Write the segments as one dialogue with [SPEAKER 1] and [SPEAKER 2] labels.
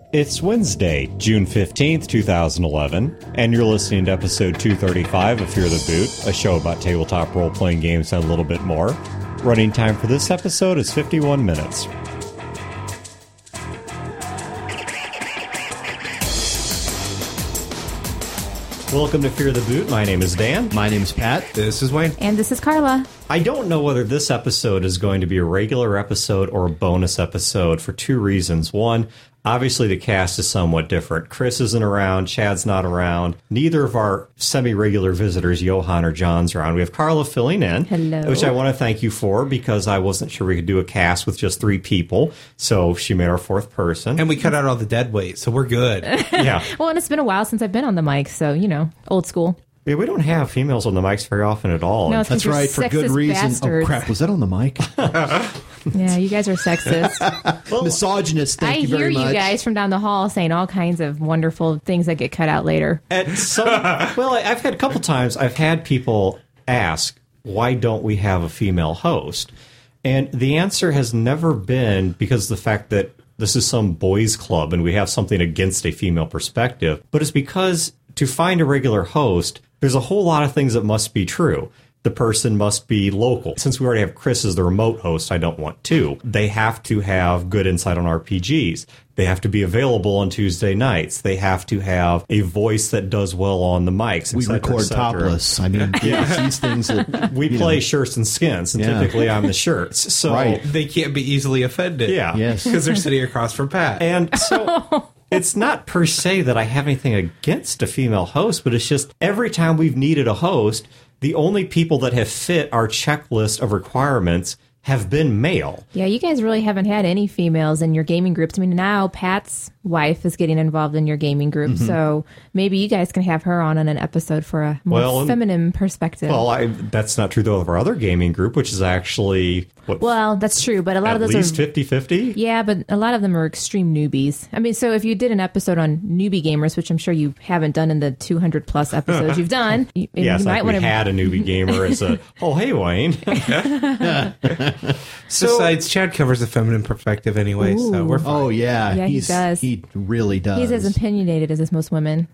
[SPEAKER 1] It's Wednesday, June 15th, 2011, and you're listening to episode 235 of Fear the Boot, a show about tabletop role-playing games and a little bit more. Running time for this episode is 51 minutes. Welcome to Fear the Boot. My name is Dan.
[SPEAKER 2] My name is Pat.
[SPEAKER 3] This is Wayne.
[SPEAKER 4] And this is Carla.
[SPEAKER 1] I don't know whether this episode is going to be a regular episode or a bonus episode for two reasons. One, obviously the cast is somewhat different. Chris isn't around. Chad's not around. Neither of our semi-regular visitors, Johan or John's, around. We have Carla filling in.
[SPEAKER 4] Hello.
[SPEAKER 1] Which I want to thank you for because I wasn't sure we could do a cast with just three people. So she made our fourth person.
[SPEAKER 3] And we cut out all the dead weight, so we're good.
[SPEAKER 1] Yeah.
[SPEAKER 4] Well, and it's been a while since I've been on the mic, so, you know, old school.
[SPEAKER 1] Yeah, we don't have females on the mics very often at all.
[SPEAKER 4] No, it's 'cause
[SPEAKER 2] That's
[SPEAKER 4] you're
[SPEAKER 2] right, for good
[SPEAKER 4] sexist
[SPEAKER 2] reason.
[SPEAKER 4] bastards.
[SPEAKER 2] Oh, crap. Was that on the mic?
[SPEAKER 4] Yeah, you guys are sexist.
[SPEAKER 2] Misogynist,
[SPEAKER 4] I
[SPEAKER 2] thank you
[SPEAKER 4] hear
[SPEAKER 2] very much.
[SPEAKER 4] you guys from down the hall saying all kinds of wonderful things that get cut out later.
[SPEAKER 1] At some, well, I've had a couple times, I've had people ask, why don't we have a female host? And the answer has never been because of the fact that this is some boys club and we have something against a female perspective, but it's because to find a regular host, there's a whole lot of things that must be true. The person must be local. Since we already have Chris as the remote host, I don't want two. They have to have good insight on RPGs. They have to be available on Tuesday nights. They have to have a voice that does well on the mics.
[SPEAKER 2] We
[SPEAKER 1] et cetera,
[SPEAKER 2] record
[SPEAKER 1] et cetera.
[SPEAKER 2] topless. I mean, these things that
[SPEAKER 1] We play shirts and skins, and
[SPEAKER 2] Yeah.
[SPEAKER 1] typically I'm the shirts. So,
[SPEAKER 2] Right.
[SPEAKER 3] They can't be easily offended.
[SPEAKER 1] yeah.
[SPEAKER 2] Yes.
[SPEAKER 3] Because they're sitting across from Pat.
[SPEAKER 1] And so it's not per se that I have anything against a female host, but it's just every time we've needed a host, the only people that have fit our checklist of requirements have been male.
[SPEAKER 4] Yeah, you guys really haven't had any females in your gaming groups. I mean, now Pat's wife is getting involved in your gaming group, so maybe you guys can have her on an episode for a more feminine perspective.
[SPEAKER 1] Well, that's not true, though, of our other gaming group, which is actually,
[SPEAKER 4] Well, that's true, but a lot
[SPEAKER 1] at
[SPEAKER 4] of those
[SPEAKER 1] least
[SPEAKER 4] are
[SPEAKER 1] 50-50?
[SPEAKER 4] Yeah, but a lot of them are extreme newbies. I mean, so if you did an episode on newbie gamers, which I'm sure you haven't done in the 200 plus episodes you've done, you
[SPEAKER 1] Yes,
[SPEAKER 4] might
[SPEAKER 1] like we
[SPEAKER 4] want to.
[SPEAKER 1] had a newbie gamer as a, oh, hey, Wayne.
[SPEAKER 3] Besides, Chad covers the feminine perspective anyway, so we're fine.
[SPEAKER 2] Oh, yeah.
[SPEAKER 4] Yeah, he does.
[SPEAKER 2] He really does.
[SPEAKER 4] He's as opinionated as most women.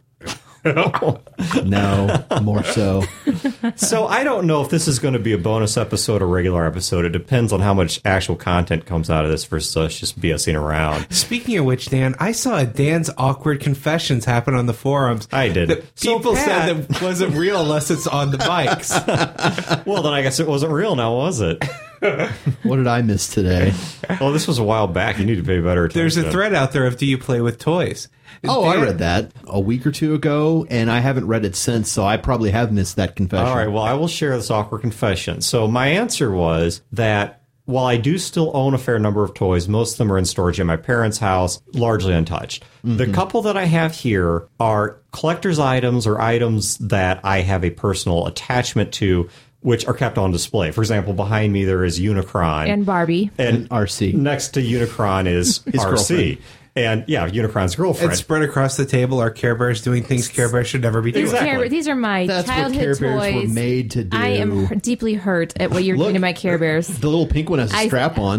[SPEAKER 2] No, more so.
[SPEAKER 1] So I don't know if this is going to be a bonus episode or regular episode. It depends on how much actual content comes out of this versus us just BSing around.
[SPEAKER 3] Speaking of which, Dan, I saw a Dan's awkward confessions happen on the forums.
[SPEAKER 1] I did.
[SPEAKER 3] That
[SPEAKER 1] So,
[SPEAKER 3] people
[SPEAKER 1] Pat-
[SPEAKER 3] said that wasn't real unless it's on the mics.
[SPEAKER 1] Well, then I guess it wasn't real now, was it?
[SPEAKER 2] What did I miss today?
[SPEAKER 1] Well, this was a while back. You need to pay better attention.
[SPEAKER 3] There's a thread out there of do you play with toys?
[SPEAKER 2] Oh, I
[SPEAKER 3] Dan-
[SPEAKER 2] read that a week or two ago, and I haven't read it since, so I probably have missed that confession.
[SPEAKER 1] All right, well, I will share this awkward confession. So my answer was that while I do still own a fair number of toys, most of them are in storage in my parents' house, largely untouched. The couple that I have here are collector's items or items that I have a personal attachment to, which are kept on display. For example, behind me there is Unicron.
[SPEAKER 4] And Barbie.
[SPEAKER 1] And
[SPEAKER 2] RC.
[SPEAKER 1] Next to Unicron is
[SPEAKER 2] His
[SPEAKER 1] RC.
[SPEAKER 2] girlfriend.
[SPEAKER 1] And yeah, Unicron's girlfriend.
[SPEAKER 3] And spread across the table are Care Bears doing things Care Bears should never be doing.
[SPEAKER 1] Exactly.
[SPEAKER 4] These are my
[SPEAKER 2] That's what
[SPEAKER 4] childhood
[SPEAKER 2] Care Bears
[SPEAKER 4] toys.
[SPEAKER 2] were made to do.
[SPEAKER 4] I am deeply hurt at what you're doing to my Care Bears.
[SPEAKER 2] The little pink one has a strap on.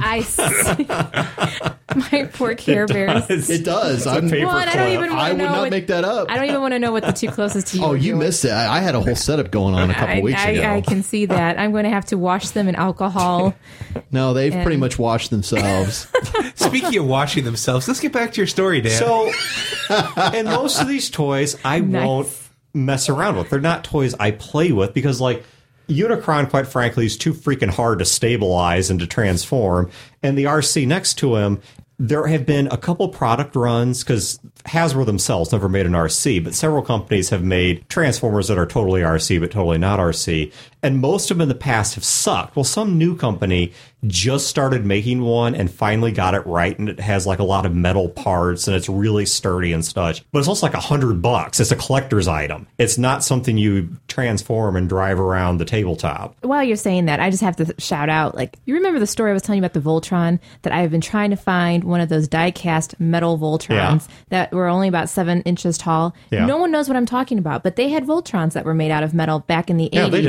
[SPEAKER 4] My poor Care Bears.
[SPEAKER 2] It does.
[SPEAKER 1] It's a
[SPEAKER 2] I'm-
[SPEAKER 1] paper
[SPEAKER 4] Well, and I don't
[SPEAKER 1] clip.
[SPEAKER 4] even
[SPEAKER 2] I
[SPEAKER 4] want to
[SPEAKER 2] would
[SPEAKER 4] know.
[SPEAKER 2] not
[SPEAKER 4] what-
[SPEAKER 2] make that up.
[SPEAKER 4] I don't even want to know what the two closest to you.
[SPEAKER 2] Oh,
[SPEAKER 4] are
[SPEAKER 2] you
[SPEAKER 4] doing.
[SPEAKER 2] missed it. I had a whole setup going on a couple weeks ago.
[SPEAKER 4] I can see that. I'm going to have to wash them in alcohol.
[SPEAKER 2] No, they've pretty
[SPEAKER 4] And-
[SPEAKER 2] much washed themselves.
[SPEAKER 3] Speaking of washing themselves, let's get back to your story, Dan.
[SPEAKER 1] So, and most of these toys I
[SPEAKER 4] Nice.
[SPEAKER 1] won't mess around with. They're not toys I play with because, like, Unicron, quite frankly, is too freaking hard to stabilize and to transform. And the RC next to him, there have been a couple product runs because Hasbro themselves never made an RC, but several companies have made Transformers that are totally RC but totally not RC. And most of them in the past have sucked. Well, some new company just started making one and finally got it right, and it has like a lot of metal parts and it's really sturdy and such. But it's also like $100. It's a collector's item. It's not something you transform and drive around the tabletop.
[SPEAKER 4] While you're saying that, I just have to shout out, like, you remember the story I was telling you about the Voltron, that I have been trying to find one of those die-cast metal Voltrons that were only about 7 inches tall.
[SPEAKER 1] Yeah.
[SPEAKER 4] No one knows what I'm talking about, but they had Voltrons that were made out of metal back in the 80s.
[SPEAKER 1] Yeah, they did.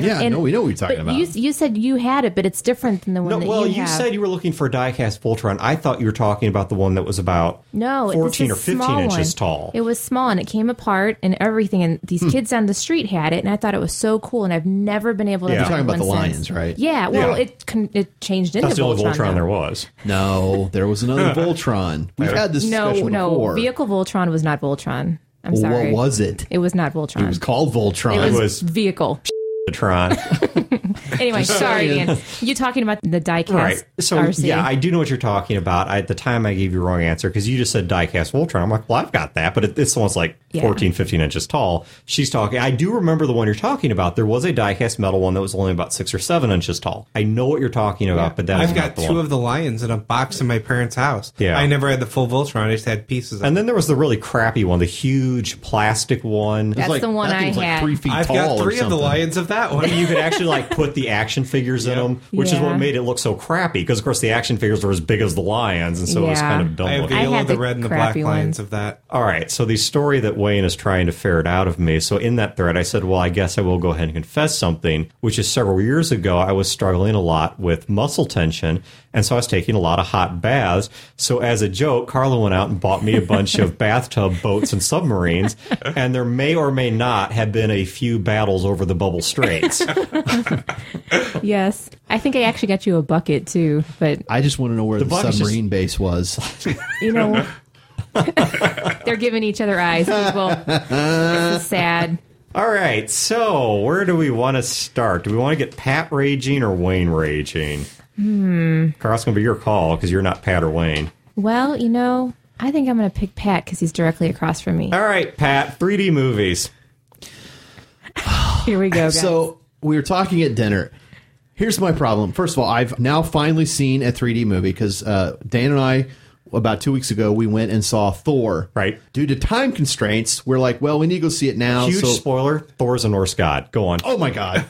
[SPEAKER 2] Yeah,
[SPEAKER 4] And-
[SPEAKER 2] no, we know what you're talking
[SPEAKER 4] but
[SPEAKER 2] about.
[SPEAKER 4] You said you had it, but it's different than the one
[SPEAKER 1] No,
[SPEAKER 4] that
[SPEAKER 1] well,
[SPEAKER 4] you
[SPEAKER 1] you
[SPEAKER 4] have.
[SPEAKER 1] said you were looking for a die-cast Voltron. I thought you were talking about the one that was about
[SPEAKER 4] No,
[SPEAKER 1] 14
[SPEAKER 4] this
[SPEAKER 1] or
[SPEAKER 4] is
[SPEAKER 1] 15
[SPEAKER 4] small
[SPEAKER 1] inches
[SPEAKER 4] one.
[SPEAKER 1] tall.
[SPEAKER 4] It was small and it came apart and everything. And these kids on the street had it, and I thought it was so cool. And I've never been able to.
[SPEAKER 1] Yeah.
[SPEAKER 4] find
[SPEAKER 2] You're talking about
[SPEAKER 4] one
[SPEAKER 2] the
[SPEAKER 4] since.
[SPEAKER 2] Lions, right?
[SPEAKER 4] Yeah. Well,
[SPEAKER 1] Yeah.
[SPEAKER 4] it changed into
[SPEAKER 1] That's the only Voltron
[SPEAKER 4] though.
[SPEAKER 1] there was.
[SPEAKER 2] No, there was another Voltron. We've had this discussion
[SPEAKER 4] No,
[SPEAKER 2] before.
[SPEAKER 4] Vehicle Voltron was not Voltron. I'm
[SPEAKER 2] Well,
[SPEAKER 4] sorry.
[SPEAKER 2] what was it?
[SPEAKER 4] It was not Voltron.
[SPEAKER 2] It was called Voltron.
[SPEAKER 4] It was
[SPEAKER 1] was-
[SPEAKER 4] Vehicle.
[SPEAKER 1] Tron.
[SPEAKER 4] Anyway, sorry, Dan. You talking about the diecast
[SPEAKER 1] Right. So,
[SPEAKER 4] RC?
[SPEAKER 1] yeah, I do know what you're talking about. At the time, I gave you the wrong answer because you just said diecast Voltron. I'm like, well, I've got that, but this one's like
[SPEAKER 4] Yeah.
[SPEAKER 1] 14, 15 inches tall. She's talking. I do remember the one you're talking about. There was a diecast metal one that was only about 6 or 7 inches tall. I know what you're talking about, but that's
[SPEAKER 3] I've
[SPEAKER 1] not
[SPEAKER 3] got
[SPEAKER 1] the
[SPEAKER 3] two
[SPEAKER 1] one.
[SPEAKER 3] of the Lions in a box in my parents' house.
[SPEAKER 1] Yeah.
[SPEAKER 3] I never had the full Voltron. I just had pieces of
[SPEAKER 1] And
[SPEAKER 3] it.
[SPEAKER 1] then there was the really crappy one, the huge plastic one.
[SPEAKER 4] That's the one
[SPEAKER 2] that
[SPEAKER 4] I
[SPEAKER 2] thing's like
[SPEAKER 4] had.
[SPEAKER 2] 3 feet
[SPEAKER 3] I've
[SPEAKER 2] tall
[SPEAKER 3] got
[SPEAKER 2] or
[SPEAKER 3] 3 of the
[SPEAKER 2] something.
[SPEAKER 3] Lions of that one.
[SPEAKER 1] You could actually like put the action figures in them, which is
[SPEAKER 4] Yeah.
[SPEAKER 1] what made it look so crappy. Because of course the action figures were as big as the lions, and so it was
[SPEAKER 4] Yeah.
[SPEAKER 1] kind of dumb
[SPEAKER 3] I have
[SPEAKER 1] looking.
[SPEAKER 3] the
[SPEAKER 4] I
[SPEAKER 3] yellow,
[SPEAKER 4] had
[SPEAKER 3] the
[SPEAKER 4] the
[SPEAKER 3] red, and the black
[SPEAKER 4] crappy
[SPEAKER 3] Lions
[SPEAKER 4] ones.
[SPEAKER 3] of that.
[SPEAKER 1] All right, so the story that Wayne is trying to ferret out of me. So in that thread, I said, well, I guess I will go ahead and confess something, which is several years ago, I was struggling a lot with muscle tension, and so I was taking a lot of hot baths. So as a joke, Carla went out and bought me a bunch of bathtub boats and submarines, and there may or may not have been a few battles over the Bubble Straits.
[SPEAKER 4] Yes, I think I actually got you a bucket too, but
[SPEAKER 2] I just want to know where the
[SPEAKER 1] bucket's just-
[SPEAKER 2] submarine base was.
[SPEAKER 4] you know, they're giving each other eyes. People, this is sad.
[SPEAKER 1] All right, so where do we want to start? Do we want to get Pat raging or Wayne raging? Carl, it's going to be your call because you're not Pat or Wayne.
[SPEAKER 4] Well, you know, I think I'm going to pick Pat because he's directly across from me.
[SPEAKER 1] All right, Pat, 3D movies.
[SPEAKER 4] Here we go, guys.
[SPEAKER 2] So we were talking at dinner. Here's my problem. First of all, I've now finally seen a 3D movie because Dan and I, about 2 weeks ago, we went and saw Thor.
[SPEAKER 1] Right.
[SPEAKER 2] Due to time constraints, we're like, well, we need to go see it now.
[SPEAKER 1] Huge
[SPEAKER 2] so,
[SPEAKER 1] spoiler, Thor's a Norse god. Go on.
[SPEAKER 2] oh my God.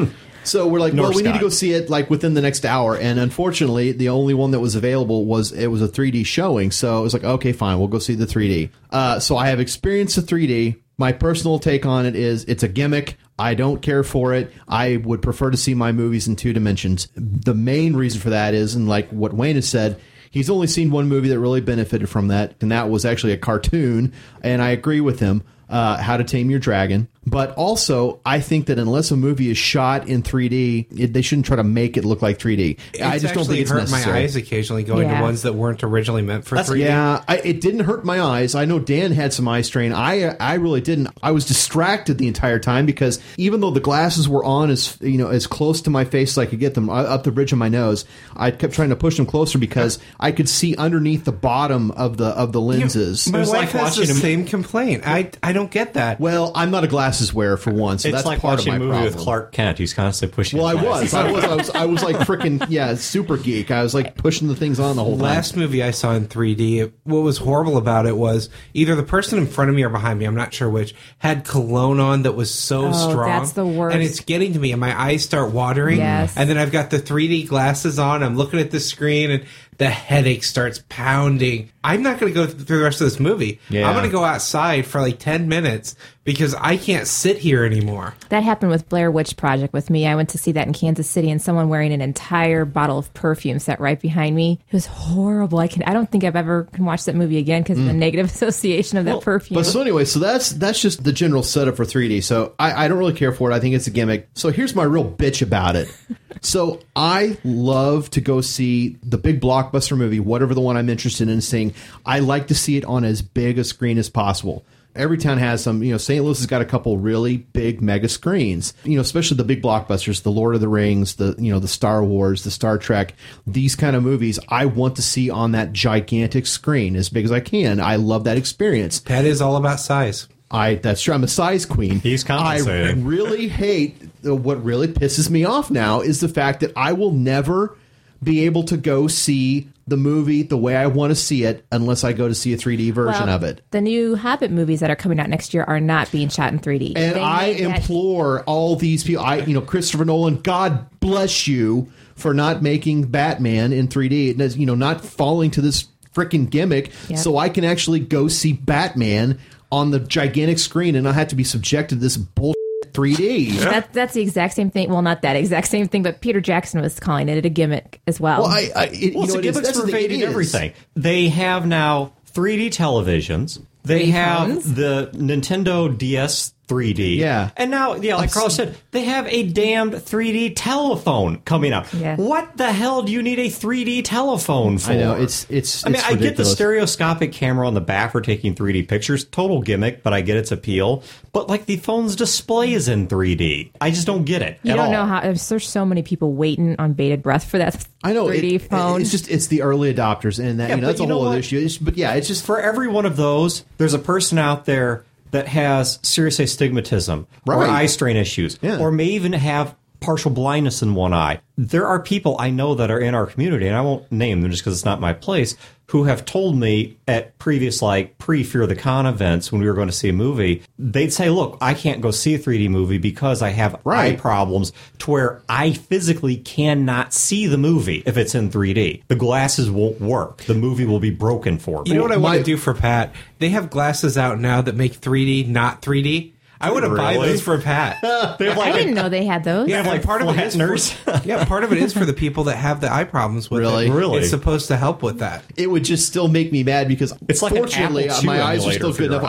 [SPEAKER 2] So we're like, well,
[SPEAKER 1] Norse
[SPEAKER 2] we need to
[SPEAKER 1] god.
[SPEAKER 2] go see it like within the next hour. And unfortunately, the only one that was available was a 3D showing. So it was like, okay, fine, we'll go see the 3D. So I have experienced the 3D. My personal take on it is it's a gimmick. I don't care for it. I would prefer to see my movies in 2 dimensions. The main reason for that is, and like what Wayne has said, he's only seen one movie that really benefited from that, and that was actually a cartoon. And I agree with him. How to Tame Your Dragon. But also, I think that unless a movie is shot in 3D, they shouldn't try to make it look like 3D. I just don't think it's
[SPEAKER 3] hurt
[SPEAKER 2] necessary.
[SPEAKER 3] my eyes occasionally going
[SPEAKER 4] Yeah.
[SPEAKER 3] to ones that weren't originally meant for 3D.
[SPEAKER 2] Yeah, it didn't hurt my eyes. I know Dan had some eye strain. I really didn't. I was distracted the entire time because even though the glasses were on as close to my face as I could get them up the bridge of my nose, I kept trying to push them closer because I could see underneath the bottom of the lenses.
[SPEAKER 3] My
[SPEAKER 1] was
[SPEAKER 3] wife
[SPEAKER 1] like
[SPEAKER 3] has the
[SPEAKER 1] watching a-
[SPEAKER 3] same complaint. I don't get that.
[SPEAKER 2] Well, I'm not a glasses wearer for one, so
[SPEAKER 1] it's
[SPEAKER 2] that's
[SPEAKER 1] like
[SPEAKER 2] part of
[SPEAKER 1] watching
[SPEAKER 2] my
[SPEAKER 1] a movie
[SPEAKER 2] problem.
[SPEAKER 1] with Clark Kent. He's constantly pushing.
[SPEAKER 2] Well,
[SPEAKER 1] his
[SPEAKER 2] I
[SPEAKER 1] glasses.
[SPEAKER 2] was like freaking super geek. I was like pushing the things on the whole time.
[SPEAKER 3] Last movie I saw in 3D, what was horrible about it was either the person in front of me or behind me, I'm not sure which, had cologne on that was so strong.
[SPEAKER 4] that's the worst.
[SPEAKER 3] And it's getting to me, and my eyes start watering.
[SPEAKER 4] Yes.
[SPEAKER 3] And then I've got the 3D glasses on. I'm looking at the screen, and the headache starts pounding. I'm not going to go through the rest of this movie.
[SPEAKER 2] Yeah.
[SPEAKER 3] I'm going to go outside for like 10 minutes because I can't sit here anymore.
[SPEAKER 4] That happened with Blair Witch Project with me. I went to see that in Kansas City, and someone wearing an entire bottle of perfume sat right behind me. It was horrible. I don't think I've ever can watch that movie again because of the negative association of that perfume.
[SPEAKER 2] But so anyway, so that's just the general setup for 3D. So I don't really care for it. I think it's a gimmick. So here's my real bitch about it. So I love to go see the big blockbuster movie, whatever the one I'm interested in seeing. I like to see it on as big a screen as possible. Every town has some, St. Louis has got a couple really big mega screens, especially the big blockbusters, the Lord of the Rings, the Star Wars, the Star Trek, these kind of movies I want to see on that gigantic screen as big as I can. I love that experience.
[SPEAKER 3] Pat is all about size.
[SPEAKER 2] That's true. I'm a size queen.
[SPEAKER 1] He's compensating.
[SPEAKER 2] I really hate what really pisses me off now is the fact that I will never be able to go see the movie the way I want to see it unless I go to see a 3D version of it.
[SPEAKER 4] The new Hobbit movies that are coming out next year are not being shot in 3D.
[SPEAKER 2] And
[SPEAKER 4] They
[SPEAKER 2] I
[SPEAKER 4] made that-
[SPEAKER 2] implore all these people, Christopher Nolan, God bless you for not making Batman in 3D, not falling to this freaking gimmick
[SPEAKER 4] Yep.
[SPEAKER 2] so I can actually go see Batman on the gigantic screen and not have to be subjected to this bullshit 3D.
[SPEAKER 4] That's the exact same thing. Well, not that exact same thing, but Peter Jackson was calling it a gimmick as well.
[SPEAKER 2] Well,
[SPEAKER 1] It's gimmicks pervading everything. They have now 3D televisions. They
[SPEAKER 4] 3D
[SPEAKER 1] have
[SPEAKER 4] phones?
[SPEAKER 1] the Nintendo DS 3D.
[SPEAKER 2] Yeah.
[SPEAKER 1] And now, like Carl said, they have a damned 3D telephone coming out.
[SPEAKER 4] Yeah.
[SPEAKER 1] What the hell do you need a 3D telephone for?
[SPEAKER 2] I know, it's
[SPEAKER 1] I mean, I get the
[SPEAKER 2] ridiculous.
[SPEAKER 1] stereoscopic camera on the back for taking 3D pictures. Total gimmick, but I get its appeal. But, like, the phone's display is in 3D. I just don't get it
[SPEAKER 4] you
[SPEAKER 1] at
[SPEAKER 4] don't
[SPEAKER 1] all.
[SPEAKER 4] know how. There's so many people waiting on bated breath for that.
[SPEAKER 2] I know
[SPEAKER 4] 3D phone.
[SPEAKER 2] It's the early adopters, and that,
[SPEAKER 1] Yeah,
[SPEAKER 2] that's
[SPEAKER 1] but
[SPEAKER 2] a
[SPEAKER 1] you know
[SPEAKER 2] whole other
[SPEAKER 1] what?
[SPEAKER 2] issue. It's just
[SPEAKER 1] For every one of those, there's a person out there that has serious astigmatism or
[SPEAKER 2] Right.
[SPEAKER 1] eye strain issues,
[SPEAKER 2] Yeah.
[SPEAKER 1] or may even have partial blindness in one eye. There are people I know that are in our community, and I won't name them just because it's not my place, who have told me at previous, like, pre-Fear the Con events when we were going to see a movie, they'd say, look, I can't go see a 3D movie because I have
[SPEAKER 2] Right.
[SPEAKER 1] eye problems to where I physically cannot see the movie if it's in 3D. The glasses won't work. The movie will be broken for me.
[SPEAKER 3] You know what I want
[SPEAKER 2] My-
[SPEAKER 3] to do for Pat? They have glasses out now that make 3D not 3D. I want to buy
[SPEAKER 1] Really?
[SPEAKER 3] those for Pat.
[SPEAKER 1] They have
[SPEAKER 4] I
[SPEAKER 1] like
[SPEAKER 4] didn't know they had those.
[SPEAKER 3] Yeah,
[SPEAKER 1] like
[SPEAKER 3] part of it is
[SPEAKER 1] flatteners.
[SPEAKER 3] part of it is for the people that have the eye problems with
[SPEAKER 2] Really?
[SPEAKER 3] it.
[SPEAKER 1] Really?
[SPEAKER 3] It's supposed to help with that.
[SPEAKER 2] it would just still make me mad because
[SPEAKER 1] It's like an
[SPEAKER 2] fortunately
[SPEAKER 1] Apple II
[SPEAKER 2] my eyes are
[SPEAKER 1] emulator
[SPEAKER 2] still
[SPEAKER 1] for
[SPEAKER 2] good
[SPEAKER 1] your
[SPEAKER 2] enough.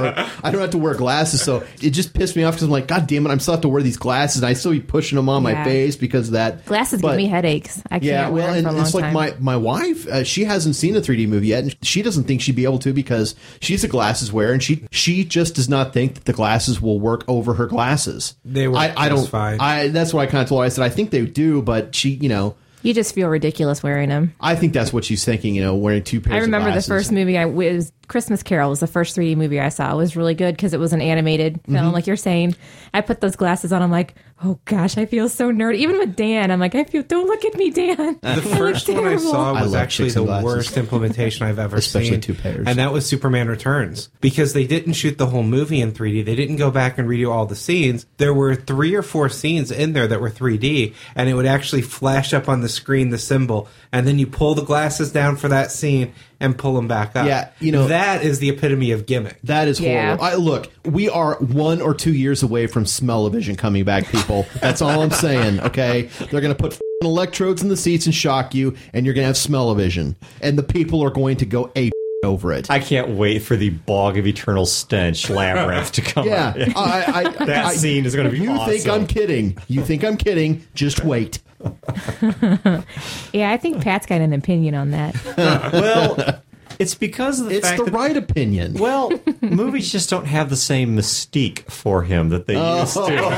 [SPEAKER 2] I don't have to wear glasses, so it just pissed me off because I'm like, God damn it, I'm still have to wear these glasses, and I still be pushing them on my
[SPEAKER 4] Yeah.
[SPEAKER 2] face because of that.
[SPEAKER 4] Glasses
[SPEAKER 2] But-
[SPEAKER 4] give me headaches. I can't
[SPEAKER 2] Yeah,
[SPEAKER 4] wear
[SPEAKER 2] well,
[SPEAKER 4] them
[SPEAKER 2] and
[SPEAKER 4] for a long
[SPEAKER 2] it's like
[SPEAKER 4] time.
[SPEAKER 2] my wife, she hasn't seen a 3D movie yet, and she doesn't think she'd be able to because she's a glasses wearer, and she just does not think that the glasses will work over her glasses.
[SPEAKER 3] They work
[SPEAKER 2] I
[SPEAKER 3] just
[SPEAKER 2] don't.
[SPEAKER 3] fine.
[SPEAKER 2] That's what I kind of told her. I said I think they do, but she,
[SPEAKER 4] You just feel ridiculous wearing them.
[SPEAKER 2] I think that's what she's thinking. Wearing two pairs.
[SPEAKER 4] I remember
[SPEAKER 2] of
[SPEAKER 4] the
[SPEAKER 2] glasses.
[SPEAKER 4] first movie was Christmas Carol was the first 3D movie I saw. It was really good because it was an animated film, like you're saying. I put those glasses on. I'm like, oh gosh, I feel so nerdy. Even with Dan, I'm like, don't look at me, Dan.
[SPEAKER 3] The first one I saw
[SPEAKER 2] I
[SPEAKER 3] was
[SPEAKER 2] love
[SPEAKER 3] actually
[SPEAKER 2] chicks
[SPEAKER 3] the
[SPEAKER 2] in glasses.
[SPEAKER 3] worst implementation I've ever
[SPEAKER 2] Especially
[SPEAKER 3] seen.
[SPEAKER 2] 2 pairs.
[SPEAKER 3] And that was Superman Returns. Because they didn't shoot the whole movie in 3D. They didn't go back and redo all the scenes. There were 3 or 4 scenes in there that were 3D, and it would actually flash up on the screen, the symbol, and then you pull the glasses down for that scene and pull them back up.
[SPEAKER 2] Yeah,
[SPEAKER 3] that is the epitome of gimmick.
[SPEAKER 2] That is
[SPEAKER 4] Yeah.
[SPEAKER 2] horrible. Look, we are 1 or 2 years away from smell-o-vision coming back, people. That's all I'm saying, okay? They're going to put electrodes in the seats and shock you, and you're going to have smell-o-vision. And the people are going to go ape over it.
[SPEAKER 1] I can't wait for the Bog of Eternal Stench labyrinth to come
[SPEAKER 2] yeah.
[SPEAKER 1] out. That scene is going to be
[SPEAKER 2] You
[SPEAKER 1] awesome.
[SPEAKER 2] think I'm kidding. You think I'm kidding. Just wait.
[SPEAKER 4] Yeah, I think Pat's got an opinion on that.
[SPEAKER 1] Well, it's because of the
[SPEAKER 2] It's
[SPEAKER 1] fact
[SPEAKER 2] the
[SPEAKER 1] that
[SPEAKER 2] right opinion.
[SPEAKER 1] well, movies just don't have the same mystique for him that they used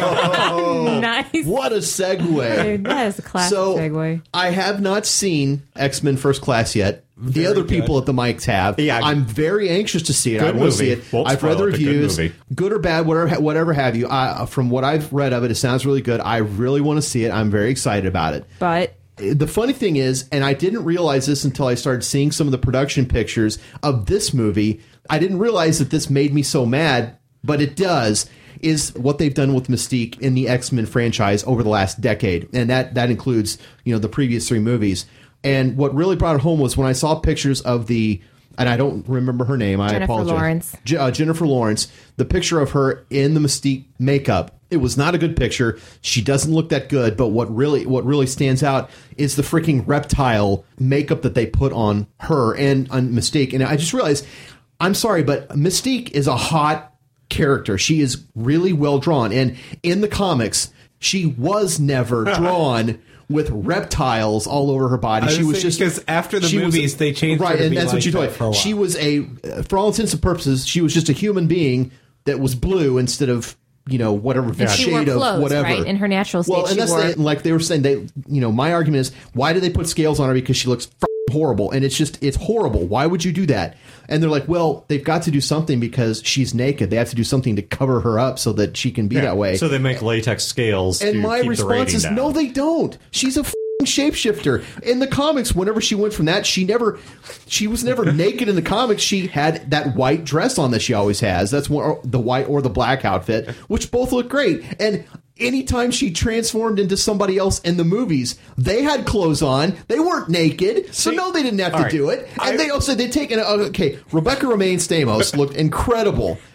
[SPEAKER 1] to.
[SPEAKER 4] Nice.
[SPEAKER 2] What a segue.
[SPEAKER 4] Dude, that is a classic
[SPEAKER 2] So,
[SPEAKER 4] segue.
[SPEAKER 2] I have not seen X-Men First Class yet. The other people at the mics have.
[SPEAKER 1] Yeah.
[SPEAKER 2] I'm very anxious to see it.
[SPEAKER 1] Good
[SPEAKER 2] I want to see
[SPEAKER 1] movie.
[SPEAKER 2] it.
[SPEAKER 1] Won't
[SPEAKER 2] I've read the
[SPEAKER 1] spoil it, but good
[SPEAKER 2] reviews,
[SPEAKER 1] movie.
[SPEAKER 2] good or bad, whatever have you. From what I've read of it, it sounds really good. I really want to see it. I'm very excited about it.
[SPEAKER 4] But
[SPEAKER 2] The funny thing is, and I didn't realize this until I started seeing some of the production pictures of this movie, I didn't realize that this made me so mad, but it does, is what they've done with Mystique in the X-Men franchise over the last decade. And that includes, the previous 3 movies. And what really brought it home was when I saw pictures of and I don't remember her name. I
[SPEAKER 4] Jennifer
[SPEAKER 2] apologize.
[SPEAKER 4] Lawrence.
[SPEAKER 2] Jennifer Lawrence. The picture of her in the Mystique makeup. It was not a good picture. She doesn't look that good. But what really stands out is the freaking reptile makeup that they put on her and on Mystique. And I just realized, I'm sorry, but Mystique is a hot character. She is really well drawn. And in the comics, she was never drawn with reptiles all over her body.
[SPEAKER 3] I
[SPEAKER 2] She was
[SPEAKER 3] saying,
[SPEAKER 2] just
[SPEAKER 3] because after the
[SPEAKER 2] she was-
[SPEAKER 3] movies, they changed her
[SPEAKER 2] right,
[SPEAKER 3] to
[SPEAKER 2] and
[SPEAKER 3] be
[SPEAKER 2] that's
[SPEAKER 3] like
[SPEAKER 2] what you
[SPEAKER 3] that
[SPEAKER 2] told
[SPEAKER 3] for a
[SPEAKER 2] me.
[SPEAKER 3] while.
[SPEAKER 2] She was for all intents and purposes, she was just a human being that was blue instead of whatever
[SPEAKER 4] and she wore
[SPEAKER 2] shade of
[SPEAKER 4] clothes,
[SPEAKER 2] whatever.
[SPEAKER 4] right? In her natural state,
[SPEAKER 2] Well, and
[SPEAKER 4] she
[SPEAKER 2] that's
[SPEAKER 4] wore.
[SPEAKER 2] like they were saying. My argument is, why do they put scales on her? Because she looks horrible, and it's horrible. Why would you do that? And they're like, well, they've got to do something because she's naked. They have to do something to cover her up so that she can be that way.
[SPEAKER 1] So they make latex scales
[SPEAKER 2] And
[SPEAKER 1] to
[SPEAKER 2] my
[SPEAKER 1] keep the
[SPEAKER 2] response
[SPEAKER 1] rating
[SPEAKER 2] is,
[SPEAKER 1] down.
[SPEAKER 2] no, they don't. She's a shapeshifter. In the comics, whenever she went from that, she was never naked in the comics. She had that white dress on that she always has. That's the white or the black outfit, which both look great. And anytime she transformed into somebody else in the movies, they had clothes on. They weren't naked. So
[SPEAKER 1] See,
[SPEAKER 2] no, they didn't have to
[SPEAKER 1] all right.
[SPEAKER 2] do it. And they also, they'd taken, Rebecca Romaine Stamos looked incredible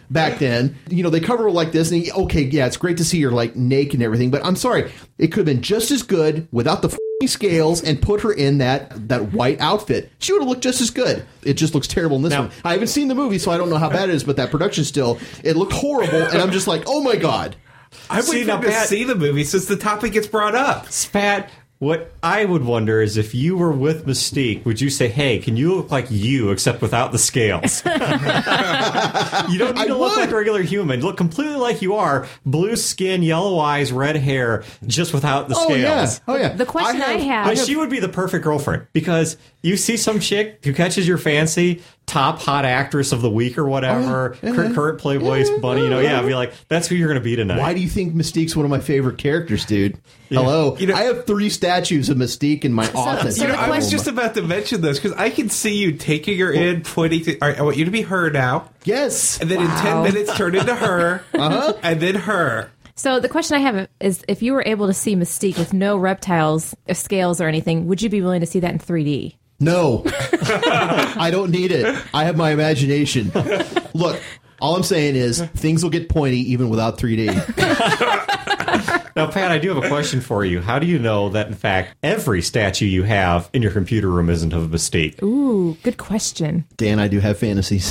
[SPEAKER 2] back then. You know, they cover it like this, and okay, yeah, it's great to see you're like naked and everything, but I'm sorry, it could have been just as good without the scales and put her in that white outfit. She would have looked just as good. It just looks terrible in this one. I haven't seen the movie, so I don't know how bad it is, but that production still, it looked horrible, and I'm just like, oh my God.
[SPEAKER 3] I wait to see the movie since the topic gets brought up.
[SPEAKER 1] Pat, what I would wonder is if you were with Mystique, would you say, hey, can you look like you except without the scales? You don't need to look like a regular human. Look completely like you are. Blue skin, yellow eyes, red hair, just without the scales.
[SPEAKER 2] Oh, yeah.
[SPEAKER 4] The question I have...
[SPEAKER 1] But she would be the perfect girlfriend because you see some chick who catches your fancy, top hot actress of the week or whatever, current Playboy's bunny, I'd be like, that's who you're going to be tonight.
[SPEAKER 2] Why do you think Mystique's one of my favorite characters, dude? Yeah. Hello. I have 3 statues of Mystique in my office.
[SPEAKER 3] I was just about to mention this because I can see you taking her in, pointing to... All right, I want you to be her now.
[SPEAKER 2] Yes.
[SPEAKER 3] And then in 10 minutes, turn into her, and then her.
[SPEAKER 4] So the question I have is, if you were able to see Mystique with no reptiles, scales, or anything, would you be willing to see that in 3D?
[SPEAKER 2] No. I don't need it. I have my imagination. Look, all I'm saying is things will get pointy even without 3D.
[SPEAKER 1] Now, Pat, I do have a question for you. How do you know that, in fact, every statue you have in your computer room isn't of Mystique?
[SPEAKER 4] Ooh, good question.
[SPEAKER 2] Dan, I do have fantasies.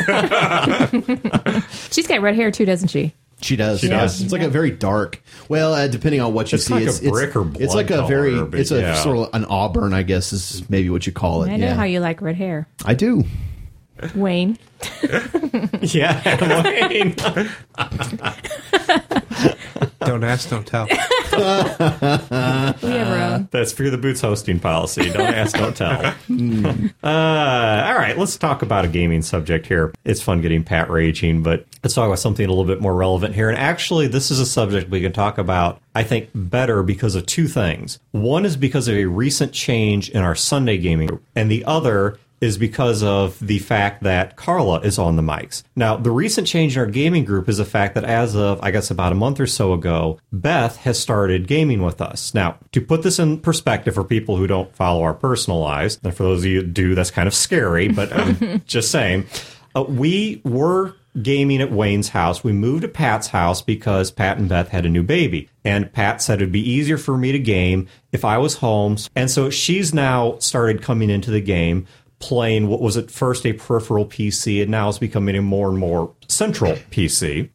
[SPEAKER 4] She's got red hair, too, doesn't she?
[SPEAKER 2] She does.
[SPEAKER 1] She does.
[SPEAKER 2] It's like a very dark. Well, depending on what you see,
[SPEAKER 1] like a brick or blood
[SPEAKER 2] it's like a very.
[SPEAKER 1] color,
[SPEAKER 2] It's a sort of an auburn, I guess, is maybe what you call it.
[SPEAKER 4] I know how you like red hair.
[SPEAKER 2] I do.
[SPEAKER 4] Wayne.
[SPEAKER 1] Yeah, Wayne.
[SPEAKER 3] Don't ask, don't tell.
[SPEAKER 4] We have our own.
[SPEAKER 1] That's Fear the Boots hosting policy. Don't ask, don't tell. All right, let's talk about a gaming subject here. It's fun getting Pat raging, but let's talk about something a little bit more relevant here. And actually, this is a subject we can talk about, I think, better because of 2 things. One is because of a recent change in our Sunday gaming group, and the other is because of the fact that Carla is on the mics. Now, the recent change in our gaming group is the fact that as of, I guess, about a month or so ago, Beth has started gaming with us. Now, to put this in perspective for people who don't follow our personal lives, and for those of you who do, that's kind of scary, but I'm just saying, we were gaming at Wayne's house. We moved to Pat's house because Pat and Beth had a new baby. And Pat said it'd be easier for me to game if I was home. And so she's now started coming into the game, playing what was at first a peripheral PC, and now is becoming a more and more central PC.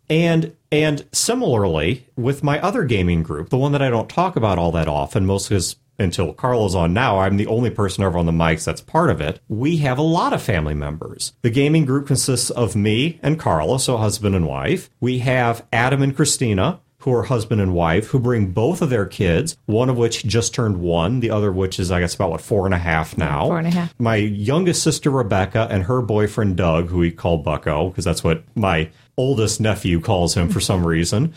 [SPEAKER 1] And similarly, with my other gaming group, the one that I don't talk about all that often, mostly because until Carla's on now, I'm the only person over on the mics that's part of it. We have a lot of family members. The gaming group consists of me and Carla, so husband and wife. We have Adam and Christina, who are husband and wife, who bring both of their kids, one of which just turned 1, the other of which is, I guess, about, 4.5 now.
[SPEAKER 4] 4.5.
[SPEAKER 1] My youngest sister, Rebecca, and her boyfriend, Doug, who we call Bucko, because that's what my oldest nephew calls him for some reason.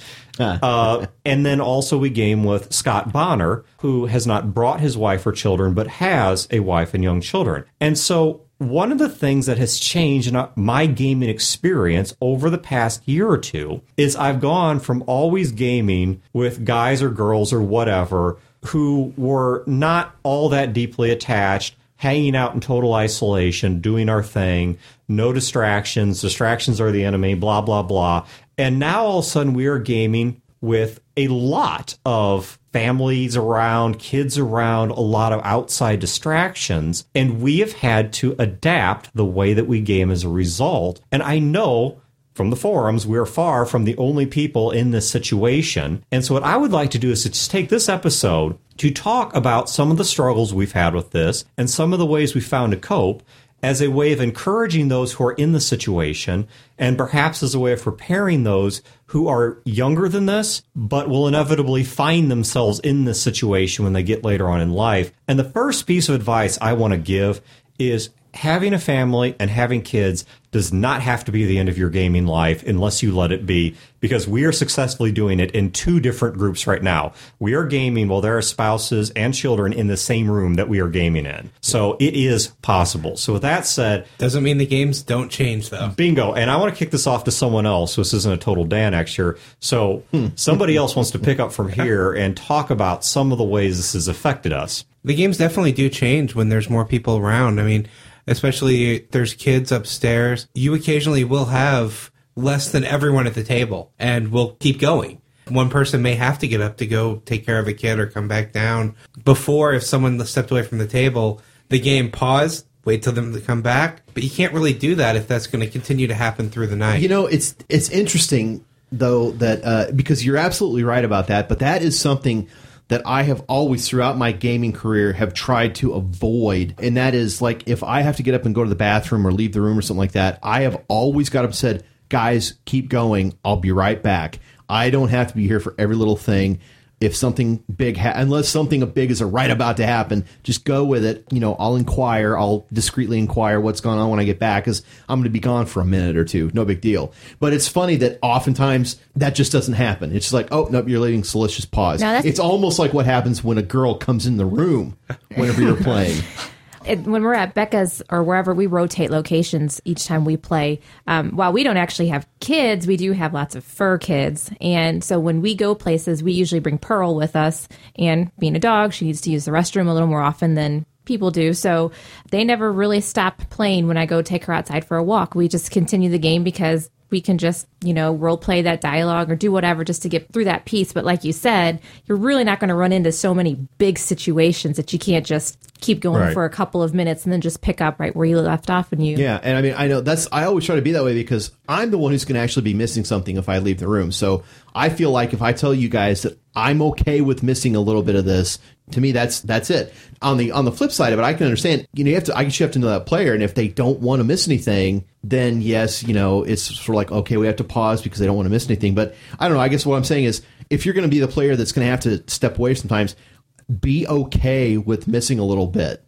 [SPEAKER 1] And then also we game with Scott Bonner, who has not brought his wife or children, but has a wife and young children. And so one of the things that has changed in my gaming experience over the past year or two is I've gone from always gaming with guys or girls or whatever who were not all that deeply attached, hanging out in total isolation, doing our thing, no distractions. Distractions are the enemy, blah, blah, blah. And now all of a sudden we are gaming with a lot of families around, kids around, a lot of outside distractions, and we have had to adapt the way that we game as a result. And I know from the forums, we're far from the only people in this situation. And so what I would like to do is to just take this episode to talk about some of the struggles we've had with this and some of the ways we found to cope as a way of encouraging those who are in the situation and perhaps as a way of preparing those who are younger than this but will inevitably find themselves in this situation when they get later on in life. And the first piece of advice I want to give is having a family and having kids does not have to be the end of your gaming life unless you let it be, because we are successfully doing it in 2 different groups right now. We are gaming while there are spouses and children in the same room that we are gaming in. So it is possible. So with that said...
[SPEAKER 3] Doesn't mean the games don't change, though.
[SPEAKER 1] Bingo. And I want to kick this off to someone else. So this isn't a total Dan X here. So somebody else wants to pick up from here and talk about some of the ways this has affected us.
[SPEAKER 3] The games definitely do change when there's more people around. I mean, especially there's kids upstairs. You occasionally will have less than everyone at the table, and we'll keep going. One person may have to get up to go take care of a kid or come back down. Before, if someone stepped away from the table, the game paused, wait till them to come back. But you can't really do that if that's going to continue to happen through the night.
[SPEAKER 2] You know, it's interesting, though, that because you're absolutely right about that, but that is something that I have always, throughout my gaming career, have tried to avoid. And that is, like, if I have to get up and go to the bathroom or leave the room or something like that, I have always got up and said, guys, keep going. I'll be right back. I don't have to be here for every little thing. If something big, unless something big is right about to happen, just go with it. You know, I'll discreetly inquire what's going on when I get back, because I'm going to be gone for a minute or two. No big deal. But it's funny that oftentimes that just doesn't happen. It's just like, oh, nope, you're leaving, so let's just pause. It's almost like what happens when a girl comes in the room whenever you're playing.
[SPEAKER 4] When we're at Becca's or wherever, we rotate locations each time we play. While we don't actually have kids, we do have lots of fur kids. And so when we go places, we usually bring Pearl with us. And being a dog, she needs to use the restroom a little more often than people do. So they never really stop playing when I go take her outside for a walk. We just continue the game because we can just, role play that dialogue or do whatever just to get through that piece. But like you said, you're really not going to run into so many big situations that you can't just keep going for a couple of minutes and then just pick up right where you left off.
[SPEAKER 2] Yeah, and I mean, I know I always try to be that way because I'm the one who's going to actually be missing something if I leave the room. So I feel like if I tell you guys that I'm okay with missing a little bit of this, to me, that's it. On the flip side of it, I can understand. You have to know that player, and if they don't want to miss anything, then yes, it's sort of like, okay, we have to pause because they don't want to miss anything. But I don't know. I guess what I'm saying is, if you're going to be the player that's going to have to step away sometimes, be okay with missing a little bit.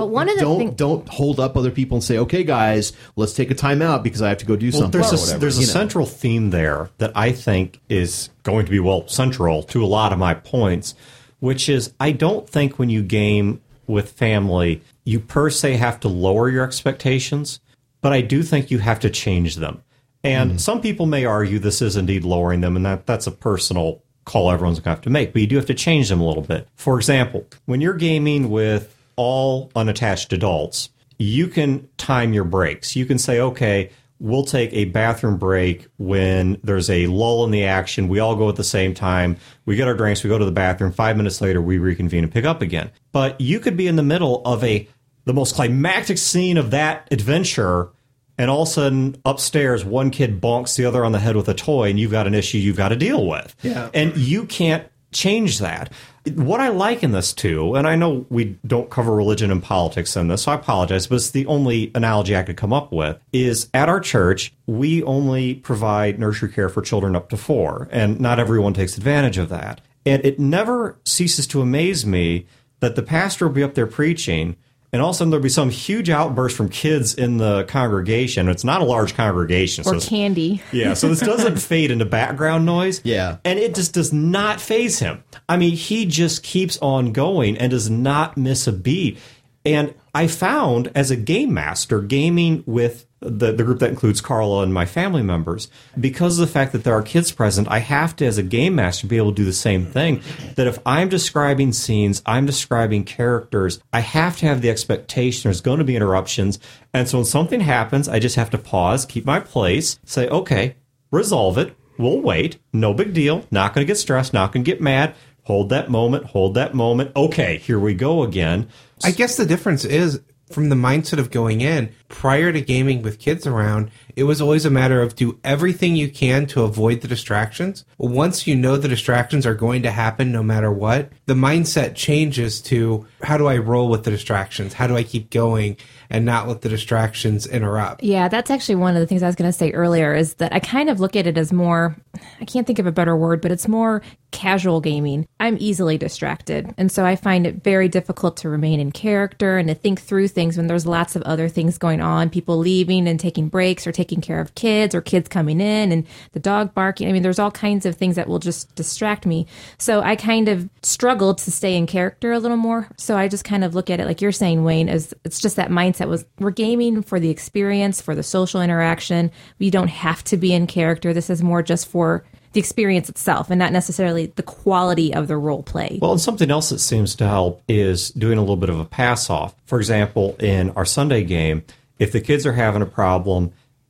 [SPEAKER 2] Don't hold up other people and say, okay, guys, let's take a time out because I have to go do something.
[SPEAKER 1] There's a central theme there that I think is going to be, central to a lot of my points, which is I don't think when you game with family, you per se have to lower your expectations, but I do think you have to change them. And some people may argue this is indeed lowering them, and that's a personal call everyone's going to have to make, but you do have to change them a little bit. For example, when you're gaming with all unattached adults, you can time your breaks. You can say, okay, we'll take a bathroom break when there's a lull in the action. We all go at the same time. We get our drinks. We go to the bathroom. 5 minutes later, we reconvene and pick up again. But you could be in the middle of the most climactic scene of that adventure, and all of a sudden, upstairs, one kid bonks the other on the head with a toy, and you've got an issue you've got to deal with.
[SPEAKER 2] Yeah.
[SPEAKER 1] And you can't change that. What I like in this, too, and I know we don't cover religion and politics in this, so I apologize, but it's the only analogy I could come up with, is at our church, we only provide nursery care for children up to 4, and not everyone takes advantage of that. And it never ceases to amaze me that the pastor will be up there preaching, and all of a sudden there'll be some huge outburst from kids in the congregation. It's not a large congregation.
[SPEAKER 4] Or candy.
[SPEAKER 1] Yeah, so this doesn't fade into background noise.
[SPEAKER 2] Yeah.
[SPEAKER 1] And it just does not faze him. I mean, he just keeps on going and does not miss a beat. And I found, as a game master, gaming with the group that includes Carla and my family members, because of the fact that there are kids present, I have to, as a game master, be able to do the same thing. That if I'm describing scenes, I'm describing characters, I have to have the expectation there's going to be interruptions. And so when something happens, I just have to pause, keep my place, say, okay, resolve it. We'll wait. No big deal. Not going to get stressed. Not going to get mad. Hold that moment. Hold that moment. Okay, here we go again.
[SPEAKER 3] I guess the difference is, from the mindset of going in, prior to gaming with kids around, it was always a matter of do everything you can to avoid the distractions. Once you know the distractions are going to happen no matter what, the mindset changes to how do I roll with the distractions? How do I keep going and not let the distractions interrupt?
[SPEAKER 4] Yeah, that's actually one of the things I was going to say earlier, is that I kind of look at it as more, I can't think of a better word, but it's more casual gaming. I'm easily distracted. And so I find it very difficult to remain in character and to think through things when there's lots of other things going on, people leaving and taking breaks or taking care of kids or kids coming in and the dog barking. I mean, there's all kinds of things that will just distract me. So I kind of struggle to stay in character a little more. So I just kind of look at it like you're saying, Wayne, as it's just that mindset was we're gaming for the experience, for the social interaction. We don't have to be in character. This is more just for the experience itself and not necessarily the quality of the role play.
[SPEAKER 1] Well, and something else that seems to help is doing a little bit of a pass off. For example, in our Sunday game, if the kids are having a problem,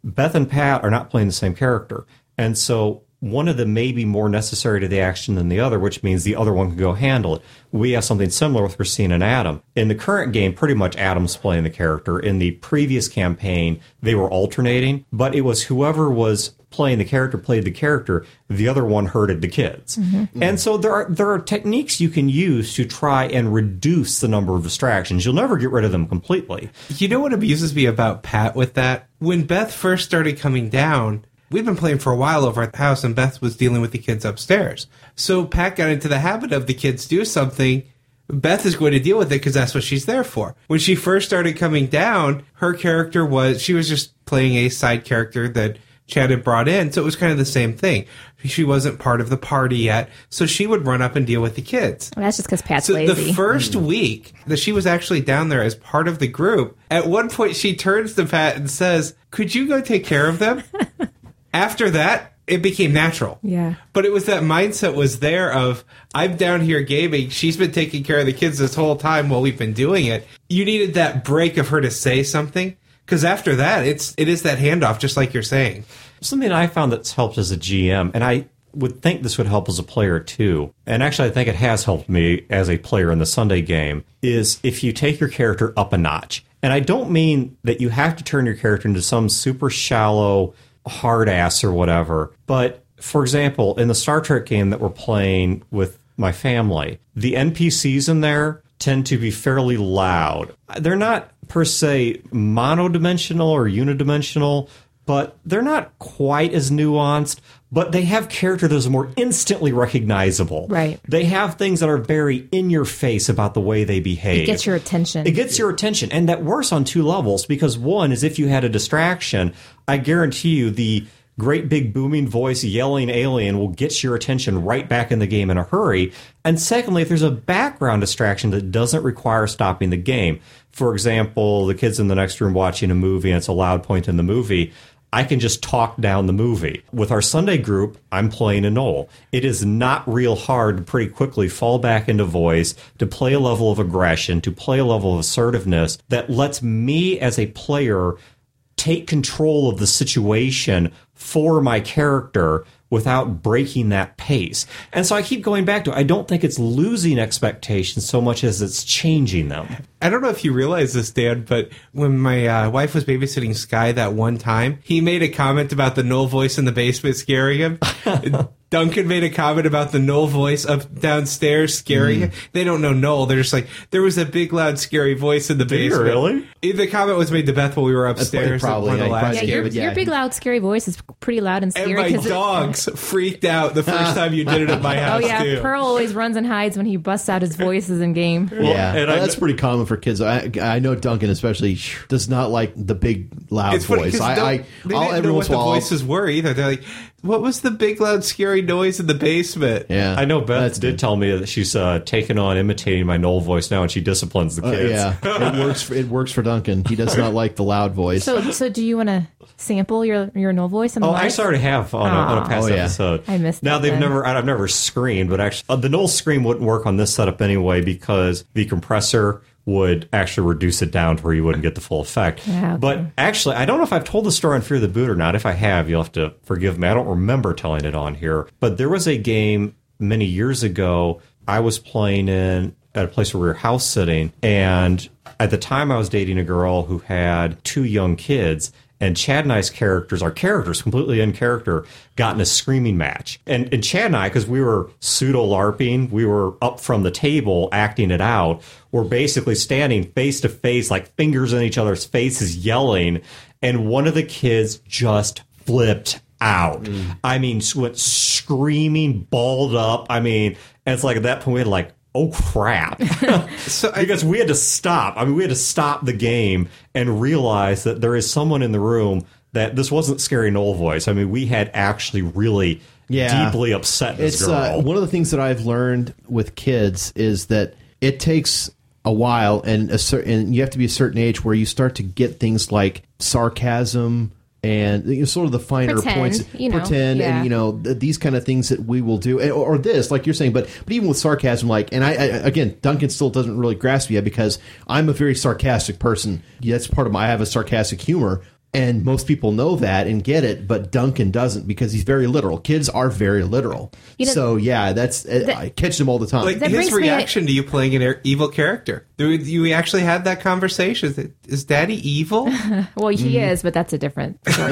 [SPEAKER 1] Beth and Pat are not playing the same character. And so one of them may be more necessary to the action than the other, which means the other one can go handle it. We have something similar with Racine and Adam. In the current game, pretty much Adam's playing the character. In the previous campaign, they were alternating, but it was whoever was playing the character played the character, the other one herded the kids. And so there are techniques you can use to try and reduce the number of distractions. You'll never get rid of them completely.
[SPEAKER 3] You know what amuses me about Pat with that? When Beth first started coming down, we'd been playing for a while over at the house, and Beth was dealing with the kids upstairs. So Pat got into the habit of the kids do something, Beth is going to deal with it because that's what she's there for. When she first started coming down, her character she was just playing a side character that Chad had brought in, so it was kind of the same thing. She wasn't part of the party yet, so she would run up and deal with the kids.
[SPEAKER 4] Well, that's just because Pat's
[SPEAKER 3] so
[SPEAKER 4] lazy.
[SPEAKER 3] The first week that she was actually down there as part of the group, at one point she turns to Pat and says, "Could you go take care of them?" After that, it became natural.
[SPEAKER 4] Yeah.
[SPEAKER 3] But it was that mindset was there of, I'm down here gaming, she's been taking care of the kids this whole time while we've been doing it. You needed that break of her to say something. Because after that, it is that handoff, just like you're saying.
[SPEAKER 1] Something I found that's helped as a GM, and I would think this would help as a player too, and actually I think it has helped me as a player in the Sunday game, is if you take your character up a notch. And I don't mean that you have to turn your character into some super shallow hard ass or whatever, but for example, in the Star Trek game that we're playing with my family, the NPCs in there tend to be fairly loud. They're not per se monodimensional or unidimensional, but they're not quite as nuanced, but they have character that is more instantly recognizable.
[SPEAKER 4] Right.
[SPEAKER 1] They have things that are very in your face about the way they behave.
[SPEAKER 4] It gets your attention.
[SPEAKER 1] It gets your attention. And that works on two levels, because one is if you had a distraction, I guarantee you the great big booming voice yelling alien will get your attention right back in the game in a hurry. And secondly, if there's a background distraction that doesn't require stopping the game, for example, the kids in the next room watching a movie and it's a loud point in the movie, I can just talk down the movie. With our Sunday group, I'm playing a Noel. It is not real hard to pretty quickly fall back into voice, to play a level of aggression, to play a level of assertiveness that lets me as a player take control of the situation for my character without breaking that pace. And so I keep going back to, I don't think it's losing expectations so much as it's changing them.
[SPEAKER 3] I don't know if you realize this, Dan, but when my wife was babysitting Sky that one time, he made a comment about the Noel voice in the basement scaring him. Duncan made a comment about the Noel voice up downstairs scaring him. They don't know Noel. They're just like, there was a big, loud, scary voice in the basement.
[SPEAKER 1] Really?
[SPEAKER 3] The comment was made to Beth while we were upstairs.
[SPEAKER 2] Probably,
[SPEAKER 3] at one of the
[SPEAKER 2] yeah,
[SPEAKER 3] last
[SPEAKER 2] probably
[SPEAKER 3] games.
[SPEAKER 4] Your big, loud, scary voice is pretty loud and
[SPEAKER 3] And
[SPEAKER 4] scary.
[SPEAKER 3] my
[SPEAKER 4] 'cause
[SPEAKER 3] dogs freaked out the first time you did it at my
[SPEAKER 4] Oh,
[SPEAKER 3] house,
[SPEAKER 4] yeah.
[SPEAKER 3] too.
[SPEAKER 4] Pearl always runs and hides when he busts out his voices in game.
[SPEAKER 2] Yeah,
[SPEAKER 1] and I-
[SPEAKER 2] that's pretty common for kids. I know Duncan especially does not like the big loud
[SPEAKER 3] It's funny
[SPEAKER 2] voice.
[SPEAKER 3] 'cause
[SPEAKER 2] I'll
[SPEAKER 3] they
[SPEAKER 2] every
[SPEAKER 3] didn't know what
[SPEAKER 2] once
[SPEAKER 3] the
[SPEAKER 2] in a while.
[SPEAKER 3] voices were either. They're like, what was the big, loud, scary noise in the basement?
[SPEAKER 2] Yeah,
[SPEAKER 1] I know Beth
[SPEAKER 2] That's
[SPEAKER 1] did
[SPEAKER 2] good.
[SPEAKER 1] tell me that she's taken on imitating my Noel voice now, and she disciplines the kids.
[SPEAKER 2] Yeah, it works. It works for Duncan. He does not like the loud voice.
[SPEAKER 4] So do you want to sample your Noel voice? On the
[SPEAKER 1] Oh, I
[SPEAKER 4] mic?
[SPEAKER 1] actually already have on a past
[SPEAKER 2] Oh, yeah.
[SPEAKER 1] episode.
[SPEAKER 4] I missed
[SPEAKER 1] Now
[SPEAKER 4] that then.
[SPEAKER 1] I've never screamed, but actually the Noel scream wouldn't work on this setup anyway because the compressor would actually reduce it down to where you wouldn't get the full effect.
[SPEAKER 4] Yeah, okay.
[SPEAKER 1] But actually, I don't know if I've told the story on Fear the Boot or not. If I have, you'll have to forgive me. I don't remember telling it on here. But there was a game many years ago I was playing in at a place where we were house sitting, and at the time I was dating a girl who had 2 young kids. And Chad and I's characters, our characters, completely in character, got in a screaming match. And Chad and I, because we were pseudo-LARPing, we were up from the table acting it out, were basically standing face to face, like fingers in each other's faces, yelling. And one of the kids just flipped out. I mean, went screaming, balled up. I mean, and it's like at that point we had like, oh crap. Because we had to stop. I mean, we had to stop the game and realize that there is someone in the room that this wasn't Scary Noel voice. I mean, we had actually really deeply upset this
[SPEAKER 2] It's
[SPEAKER 1] girl.
[SPEAKER 2] one of the things that I've learned with kids is that it takes a while, and you have to be a certain age where you start to get things like sarcasm and sort of the finer
[SPEAKER 4] Pretend,
[SPEAKER 2] points,
[SPEAKER 4] yeah.
[SPEAKER 2] and these kind of things that we will do, or this, like you're saying, but even with sarcasm, like, and I again, Duncan still doesn't really grasp yet because I'm a very sarcastic person. Yeah, that's part of I have a sarcastic humor. And most people know that and get it, but Duncan doesn't because he's very literal. Kids are very literal. So, yeah, I catch them all the time.
[SPEAKER 3] Like his reaction to you playing an evil character. You actually had that conversation. Is Daddy evil?
[SPEAKER 4] Well, he is, but that's a different story.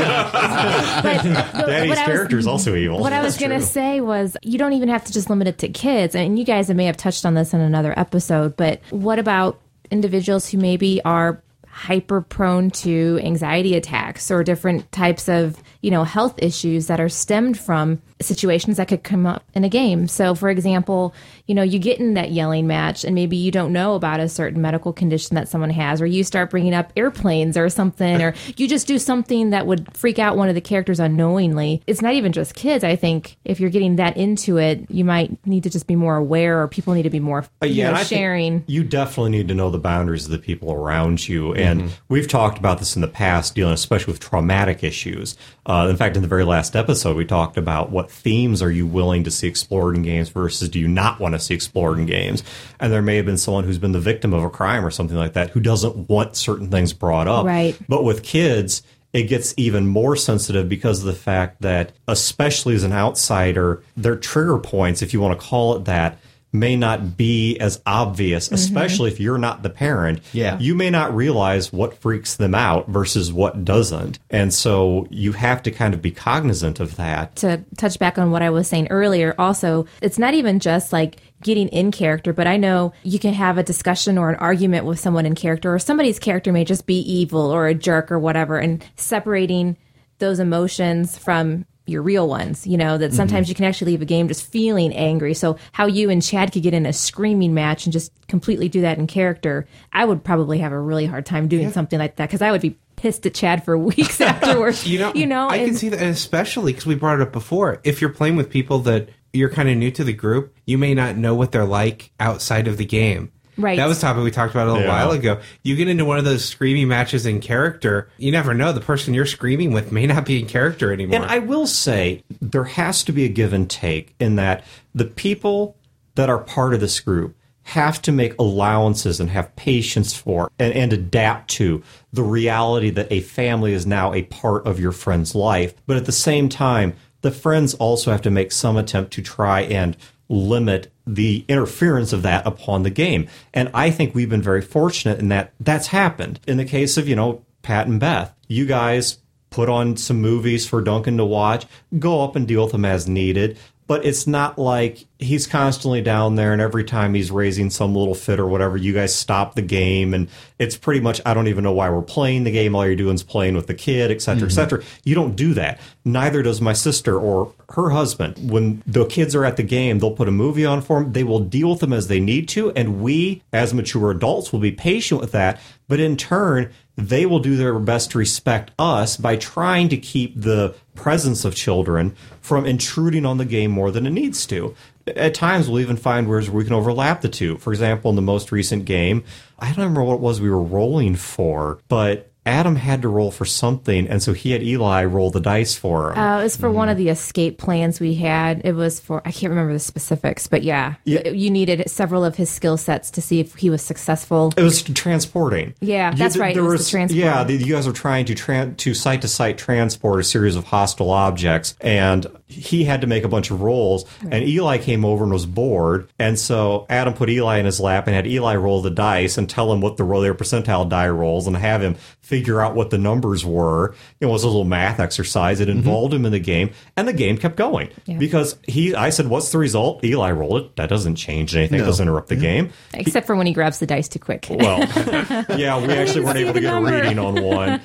[SPEAKER 1] Daddy's character is also evil.
[SPEAKER 4] What I was going to say was you don't even have to just limit it to kids. And you guys may have touched on this in another episode, but what about individuals who maybe are hyper prone to anxiety attacks or different types of, health issues that are stemmed from situations that could come up in a game. So, for example, you get in that yelling match and maybe you don't know about a certain medical condition that someone has, or you start bringing up airplanes or something, or you just do something that would freak out one of the characters unknowingly. It's not even just kids. I think if you're getting that into it, you might need to just be more aware, or people need to be more sharing.
[SPEAKER 1] You definitely need to know the boundaries of the people around you. And we've talked about this in the past, dealing especially with traumatic issues. In fact, in the very last episode, we talked about what themes are you willing to see explored in games versus do you not want to see explored in games. And there may have been someone who's been the victim of a crime or something like that who doesn't want certain things brought up.
[SPEAKER 4] Right.
[SPEAKER 1] But with kids, it gets even more sensitive because of the fact that, especially as an outsider, their trigger points, if you want to call it that, may not be as obvious, especially if you're not the parent.
[SPEAKER 2] Yeah.
[SPEAKER 1] You may not realize what freaks them out versus what doesn't. And so you have to kind of be cognizant of that.
[SPEAKER 4] To touch back on what I was saying earlier, also, it's not even just like getting in character, but I know you can have a discussion or an argument with someone in character, or somebody's character may just be evil or a jerk or whatever, and separating those emotions from your real ones, that sometimes you can actually leave a game just feeling angry. So how you and Chad could get in a screaming match and just completely do that in character, I would probably have a really hard time doing something like that, because I would be pissed at Chad for weeks afterwards.
[SPEAKER 3] I can see that, especially because we brought it up before. If you're playing with people that you're kind of new to the group, you may not know what they're like outside of the game.
[SPEAKER 4] Right.
[SPEAKER 3] That was a topic we talked about a little while ago. You get into one of those screaming matches in character, you never know. The person you're screaming with may not be in character anymore.
[SPEAKER 1] And I will say, there has to be a give and take in that the people that are part of this group have to make allowances and have patience for and adapt to the reality that a family is now a part of your friend's life. But at the same time, the friends also have to make some attempt to try and limit the interference of that upon the game. And I think we've been very fortunate in that that's happened. In the case of, Pat and Beth, you guys put on some movies for Duncan to watch, go up and deal with them as needed. But it's not like he's constantly down there and every time he's raising some little fit or whatever, you guys stop the game. And it's pretty much, I don't even know why we're playing the game. All you're doing is playing with the kid, et cetera, et cetera. You don't do that. Neither does my sister or her husband. When the kids are at the game, they'll put a movie on for them. They will deal with them as they need to. And we, as mature adults, will be patient with that. But in turn, they will do their best to respect us by trying to keep the presence of children from intruding on the game more than it needs to. At times, we'll even find where we can overlap the two. For example, in the most recent game, I don't remember what it was we were rolling for, but Adam had to roll for something, and so he had Eli roll the dice for him.
[SPEAKER 4] It was for one of the escape plans we had. It was for, I can't remember the specifics, but yeah, you needed several of his skill sets to see if he was successful.
[SPEAKER 1] It was transporting.
[SPEAKER 4] Yeah, that's right. It was the transport.
[SPEAKER 1] Yeah, you guys were trying to site-to-site transport a series of hostile objects, and he had to make a bunch of rolls, and Eli came over and was bored, and so Adam put Eli in his lap and had Eli roll the dice and tell him what their percentile die rolls and have him figure out what the numbers were. It was a little math exercise. It involved him in the game, and the game kept going. Yeah. Because I said, what's the result? Eli rolled it. That doesn't change anything. It doesn't interrupt the game.
[SPEAKER 4] Except for when he grabs the dice too quick.
[SPEAKER 1] Well, yeah, we actually weren't able to get a reading on one.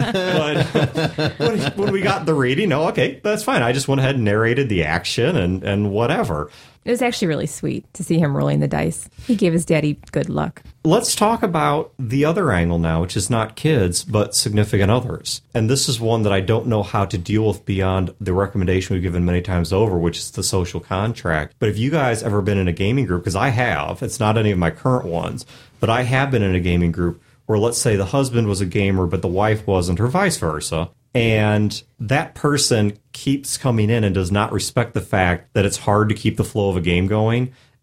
[SPEAKER 1] But when we got the reading, okay, that's fine. I just went ahead and narrated the action and whatever.
[SPEAKER 4] It was actually really sweet to see him rolling the dice. He gave his daddy good luck.
[SPEAKER 1] Let's talk about the other angle now, which is not kids, but significant others. And this is one that I don't know how to deal with beyond the recommendation we've given many times over, which is the social contract. But if you guys ever been in a gaming group, because I have, it's not any of my current ones, but I have been in a gaming group where, let's say, the husband was a gamer, but the wife wasn't, or vice versa. And that person keeps coming in and does not respect the fact that it's hard to keep the flow of a game going.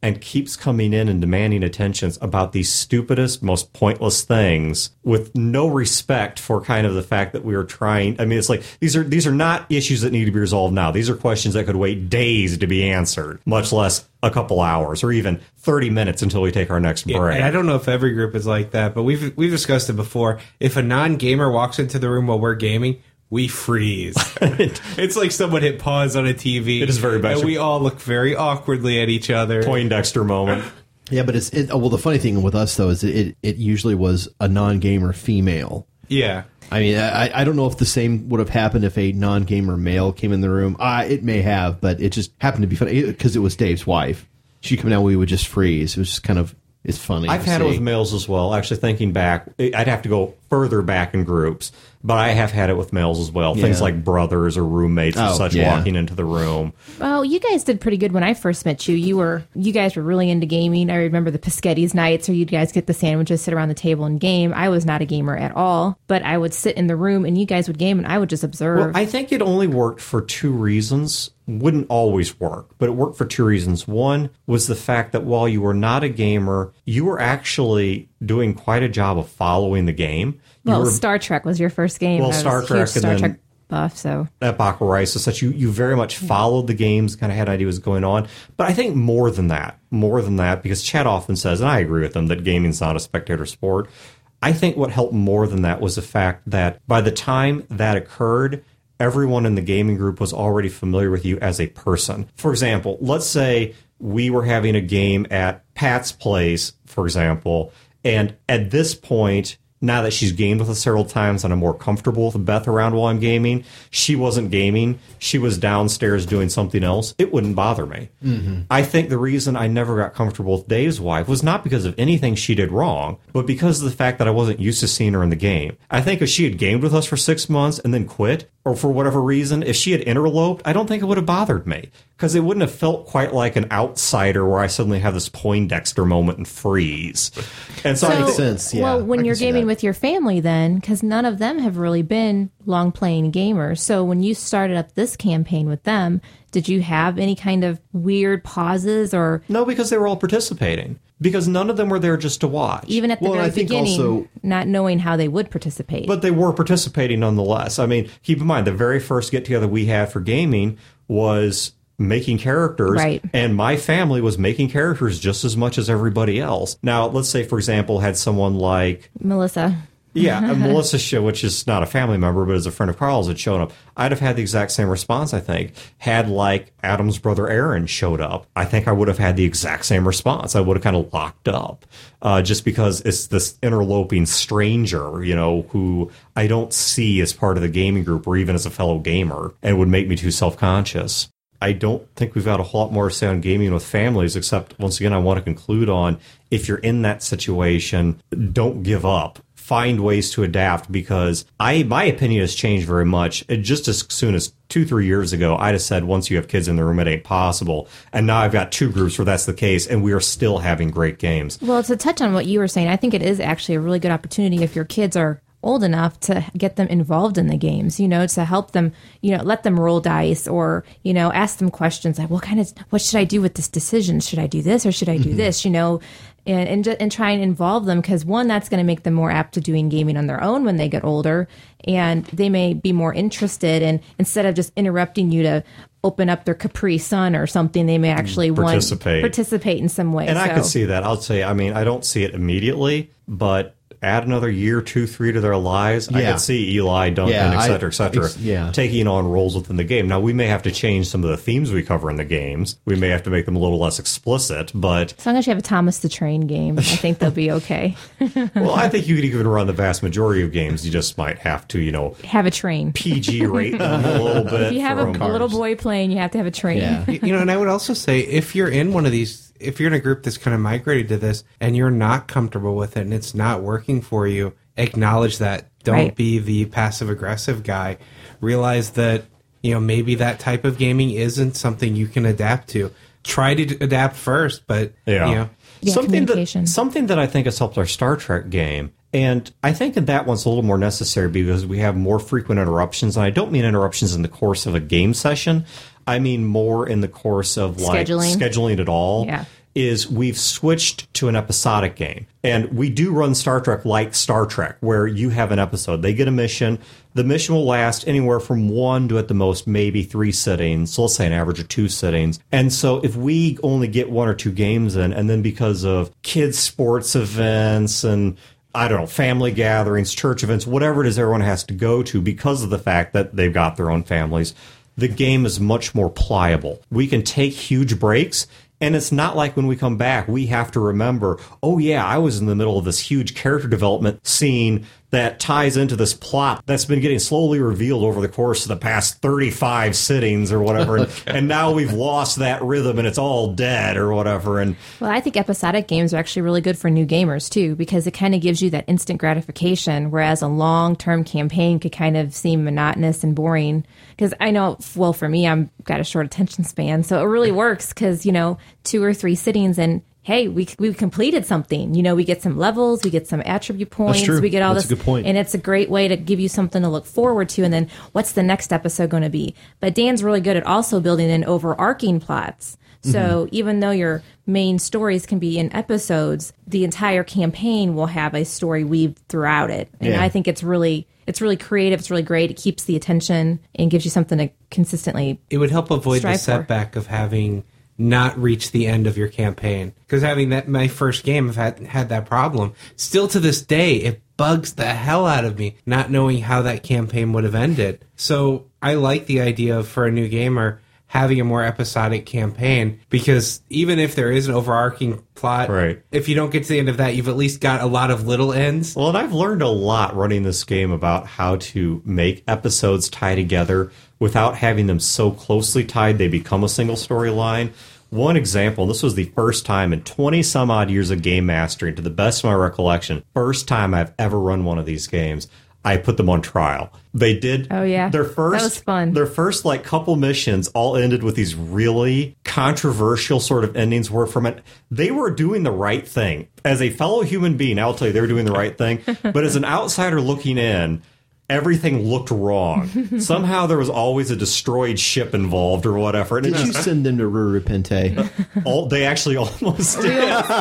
[SPEAKER 1] and keeps coming in and demanding attentions about the stupidest, most pointless things with no respect for kind of the fact that we are trying. I mean, it's like these are not issues that need to be resolved now. These are questions that could wait days to be answered, much less a couple hours or even 30 minutes until we take our next break.
[SPEAKER 3] And I don't know if every group is like that, but we've discussed it before. If a non-gamer walks into the room while we're gaming, we freeze. It's like someone hit pause on a TV.
[SPEAKER 1] It is very much.
[SPEAKER 3] And we all look very awkwardly at each other.
[SPEAKER 1] Poindexter moment.
[SPEAKER 2] Yeah, but well, the funny thing with us, though, is it usually was a non-gamer female.
[SPEAKER 3] Yeah.
[SPEAKER 2] I mean, I don't know if the same would have happened if a non-gamer male came in the room. It may have, but it just happened to be funny because it was Dave's wife. She'd come down, we would just freeze. It was just kind of, it's funny.
[SPEAKER 1] I've had it with males as well. Actually, thinking back, I'd have to go further back in groups, but I have had it with males as well. Things like brothers or roommates or such walking into the room.
[SPEAKER 4] Well, you guys did pretty good when I first met you. You guys were really into gaming. I remember the Pescetti's nights, or you'd guys get the sandwiches, sit around the table and game. I was not a gamer at all, but I would sit in the room and you guys would game and I would just observe.
[SPEAKER 1] Well, I think it only worked for two reasons. Wouldn't always work, but it worked for two reasons. One was the fact that while you were not a gamer, you were actually doing quite a job of following the game.
[SPEAKER 4] Well, Star Trek was your first game.
[SPEAKER 1] Well,
[SPEAKER 4] I was
[SPEAKER 1] Star
[SPEAKER 4] a
[SPEAKER 1] Trek
[SPEAKER 4] huge Star
[SPEAKER 1] and then
[SPEAKER 4] Trek buff, so
[SPEAKER 1] Epoch of Rise, such you very much followed the games, kind of had an idea what was going on. But I think more than that, because Chad often says, and I agree with him, that gaming's not a spectator sport. I think what helped more than that was the fact that by the time that occurred, everyone in the gaming group was already familiar with you as a person. For example, let's say we were having a game at Pat's place, for example, and at this point, now that she's gamed with us several times and I'm more comfortable with Beth around while I'm gaming, she wasn't gaming. She was downstairs doing something else. It wouldn't bother me. Mm-hmm. I think the reason I never got comfortable with Dave's wife was not because of anything she did wrong, but because of the fact that I wasn't used to seeing her in the game. I think if she had gamed with us for 6 months and then quit, or for whatever reason, if she had interloped, I don't think it would have bothered me. Because it wouldn't have felt quite like an outsider where I suddenly have this Poindexter moment and freeze. And so
[SPEAKER 2] makes sense, yeah.
[SPEAKER 4] Well, when
[SPEAKER 2] I
[SPEAKER 4] you're
[SPEAKER 2] can see
[SPEAKER 4] gaming
[SPEAKER 2] that.
[SPEAKER 4] with your family then, because none of them have really been long-playing gamers, so when you started up this campaign with them, did you have any kind of weird pauses or...
[SPEAKER 1] No, because they were all participating. Because none of them were there just to watch.
[SPEAKER 4] Even at the very beginning, not knowing how they would participate.
[SPEAKER 1] But they were participating nonetheless. I mean, keep in mind, the very first get-together we had for gaming was making characters.
[SPEAKER 4] Right.
[SPEAKER 1] And my family was making characters just as much as everybody else. Now, let's say, for example, had someone like...
[SPEAKER 4] Melissa.
[SPEAKER 1] Yeah, Melissa, which is not a family member, but is a friend of Carl's, had shown up. I'd have had the exact same response, I think. Had, like, Adam's brother Aaron showed up, I think I would have had the exact same response. I would have kind of locked up, just because it's this interloping stranger, you know, who I don't see as part of the gaming group or even as a fellow gamer, and would make me too self-conscious. I don't think we've got a whole lot more to say on gaming with families, except, once again, I want to conclude on, if you're in that situation, don't give up. Find ways to adapt, because my opinion has changed very much. Just as soon as 2-3 years ago, I'd have said once you have kids in the room, it ain't possible. And now I've got two groups where that's the case, and we are still having great games.
[SPEAKER 4] Well, to touch on what you were saying, I think it is actually a really good opportunity if your kids are old enough to get them involved in the games, you know, to help them, you know, let them roll dice or, you know, ask them questions like, what should I do with this decision? Should I do this or should I do this? You know, and try and involve them, because one, that's going to make them more apt to doing gaming on their own when they get older, and they may be more interested. And instead of just interrupting you to open up their Capri Sun or something, they may actually participate in some way.
[SPEAKER 1] And I could see that. I'll say, I mean, I don't see it immediately, but add another year, 2, 3 to their lives. I could see Eli, Duncan, et cetera, taking on roles within the game. Now, we may have to change some of the themes we cover in the games. We may have to make them a little less explicit, but...
[SPEAKER 4] As long as you have a Thomas the Train game, I think they'll be okay.
[SPEAKER 1] Well, I think you could even run the vast majority of games. You just might have to, you know...
[SPEAKER 4] Have a train.
[SPEAKER 1] PG rate them a little bit.
[SPEAKER 4] If you have a little boy playing, you have to have a train.
[SPEAKER 3] Yeah. You know, and I would also say, if you're in one of these... If you're in a group that's kind of migrated to this and you're not comfortable with it and it's not working for you, acknowledge that. Don't be the passive-aggressive guy. Realize that, you know, maybe that type of gaming isn't something you can adapt to. Try to adapt first, but, you know.
[SPEAKER 4] Yeah,
[SPEAKER 1] something that I think has helped our Star Trek game, and I think that one's a little more necessary because we have more frequent interruptions, and I don't mean interruptions in the course of a game session. I mean more in the course of, like, scheduling it all.
[SPEAKER 4] Yeah.
[SPEAKER 1] is we've switched to an episodic game. And we do run Star Trek like Star Trek, where you have an episode. They get a mission. The mission will last anywhere from 1 to at the most maybe 3 sittings. So let's say an average of 2 sittings. And so if we only get 1 or 2 games in, and then because of kids' sports events and I don't know, family gatherings, church events, whatever it is everyone has to go to because of the fact that they've got their own families, the game is much more pliable. We can take huge breaks. And it's not like when we come back, we have to remember, oh, yeah, I was in the middle of this huge character development scene that ties into this plot that's been getting slowly revealed over the course of the past 35 sittings or whatever. And now we've lost that rhythm and it's all dead or whatever. And
[SPEAKER 4] Well, I think episodic games are actually really good for new gamers, too, because it kind of gives you that instant gratification, whereas a long-term campaign could kind of seem monotonous and boring. Because I know, well, for me, I've got a short attention span, so it really works because, 2 or 3 sittings and hey, we've completed something. We get some levels, we get some attribute points,
[SPEAKER 2] That's true.
[SPEAKER 4] we get all
[SPEAKER 2] That's
[SPEAKER 4] this.
[SPEAKER 2] a good point.
[SPEAKER 4] And it's a great way to give you something to look forward to. And then what's the next episode going to be? But Dan's really good at also building in overarching plots. So even though your main stories can be in episodes, the entire campaign will have a story weaved throughout it. And
[SPEAKER 2] Yeah.
[SPEAKER 4] I think it's really creative. It's really great. It keeps the attention and gives you something to consistently.
[SPEAKER 3] It would help avoid the
[SPEAKER 4] Strive for.
[SPEAKER 3] setback of having not reached the end of your campaign. Because having that my first game, I've had that problem. Still to this day, it bugs the hell out of me not knowing how that campaign would have ended. So I like the idea of, for a new gamer, having a more episodic campaign, because even if there is an overarching plot,
[SPEAKER 1] Right.
[SPEAKER 3] if you don't get to the end of that, you've at least got a lot of little ends.
[SPEAKER 1] Well, and I've learned a lot running this game about how to make episodes tie together without having them so closely tied they become a single storyline. One example, this was the first time in 20 some odd years of game mastering, to the best of my recollection, first time I've ever run one of these games, I put them on trial. They did.
[SPEAKER 4] Oh, yeah.
[SPEAKER 1] Their first,
[SPEAKER 4] That was fun.
[SPEAKER 1] Their first couple missions all ended with these really controversial sort of endings where from it, they were doing the right thing. As a fellow human being, I'll tell you, they were doing the right thing. But as an outsider looking in, everything looked wrong. Somehow there was always a destroyed ship involved or whatever. And it
[SPEAKER 2] Did you
[SPEAKER 1] just,
[SPEAKER 2] send them to Ruru Pente?
[SPEAKER 1] they actually almost did.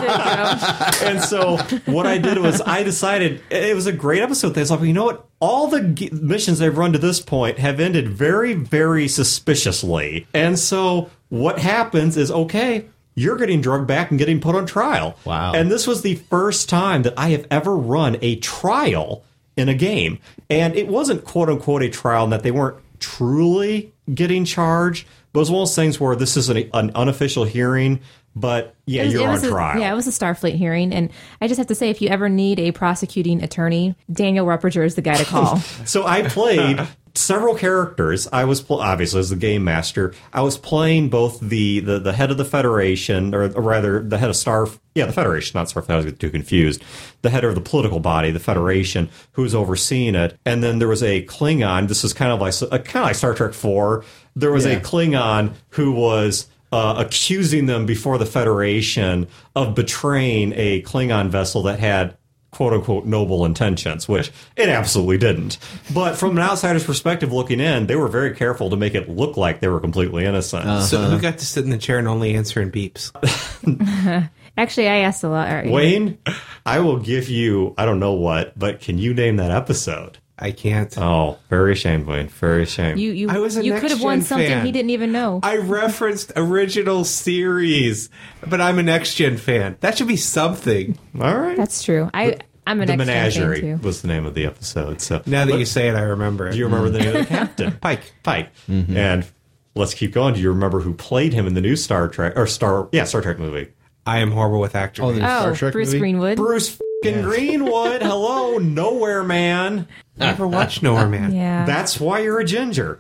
[SPEAKER 1] And so what I did was I decided it was a great episode. I was like, you know what? All the missions I've run to this point have ended very, very suspiciously. And so what happens is, okay, you're getting drugged back and getting put on trial.
[SPEAKER 2] Wow.
[SPEAKER 1] And this was the first time that I have ever run a trial in a game. And it wasn't quote unquote a trial in that they weren't truly getting charged, but it was one of those things where this is an unofficial hearing, but yeah, you're on trial.
[SPEAKER 4] Yeah, it was a Starfleet hearing. And I just have to say, if you ever need a prosecuting attorney, Daniel Rupperger is the guy to call.
[SPEAKER 1] So I played several characters. I was obviously as the game master. I was playing both the head of the Federation, or rather the head of the Federation, not Starfleet. I was too confused. The head of the political body, the Federation, who's overseeing it. And then there was a Klingon. This is kind of like Star Trek 4. There was a Klingon who was accusing them before the Federation of betraying a Klingon vessel that had quote-unquote noble intentions, which it absolutely didn't. But from an outsider's perspective looking in, they were very careful to make it look like they were completely innocent.
[SPEAKER 3] So who got to sit in the chair and only answer in beeps?
[SPEAKER 4] Actually, I asked a lot.
[SPEAKER 1] Wayne, I will give you, I don't know what, but can you name that episode?
[SPEAKER 3] I can't.
[SPEAKER 1] Oh, very ashamed, Wayne. Very ashamed.
[SPEAKER 3] I was a
[SPEAKER 4] you could have won
[SPEAKER 3] Next Gen
[SPEAKER 4] something
[SPEAKER 3] fan.
[SPEAKER 4] he didn't even know.
[SPEAKER 3] I referenced original series, but I'm a Next Gen fan. That should be something.
[SPEAKER 1] All right.
[SPEAKER 4] That's true. I'm an
[SPEAKER 1] The
[SPEAKER 4] X-Men fan,
[SPEAKER 1] Menagerie
[SPEAKER 4] too.
[SPEAKER 1] was the name of the episode. So
[SPEAKER 3] Now that you say it, I remember it.
[SPEAKER 1] do you remember the name of the captain?
[SPEAKER 3] Pike.
[SPEAKER 1] Pike. And let's keep going. Do you remember who played him in the new Star Trek movie?
[SPEAKER 3] I am horrible with actors.
[SPEAKER 2] Oh, the Star
[SPEAKER 4] Oh,
[SPEAKER 2] Trek
[SPEAKER 4] Bruce
[SPEAKER 2] movie?
[SPEAKER 4] Greenwood.
[SPEAKER 1] Bruce fucking Greenwood. Hello, Nowhere Man.
[SPEAKER 3] Never watched Nowhere Man.
[SPEAKER 4] Yeah.
[SPEAKER 1] That's why you're a ginger.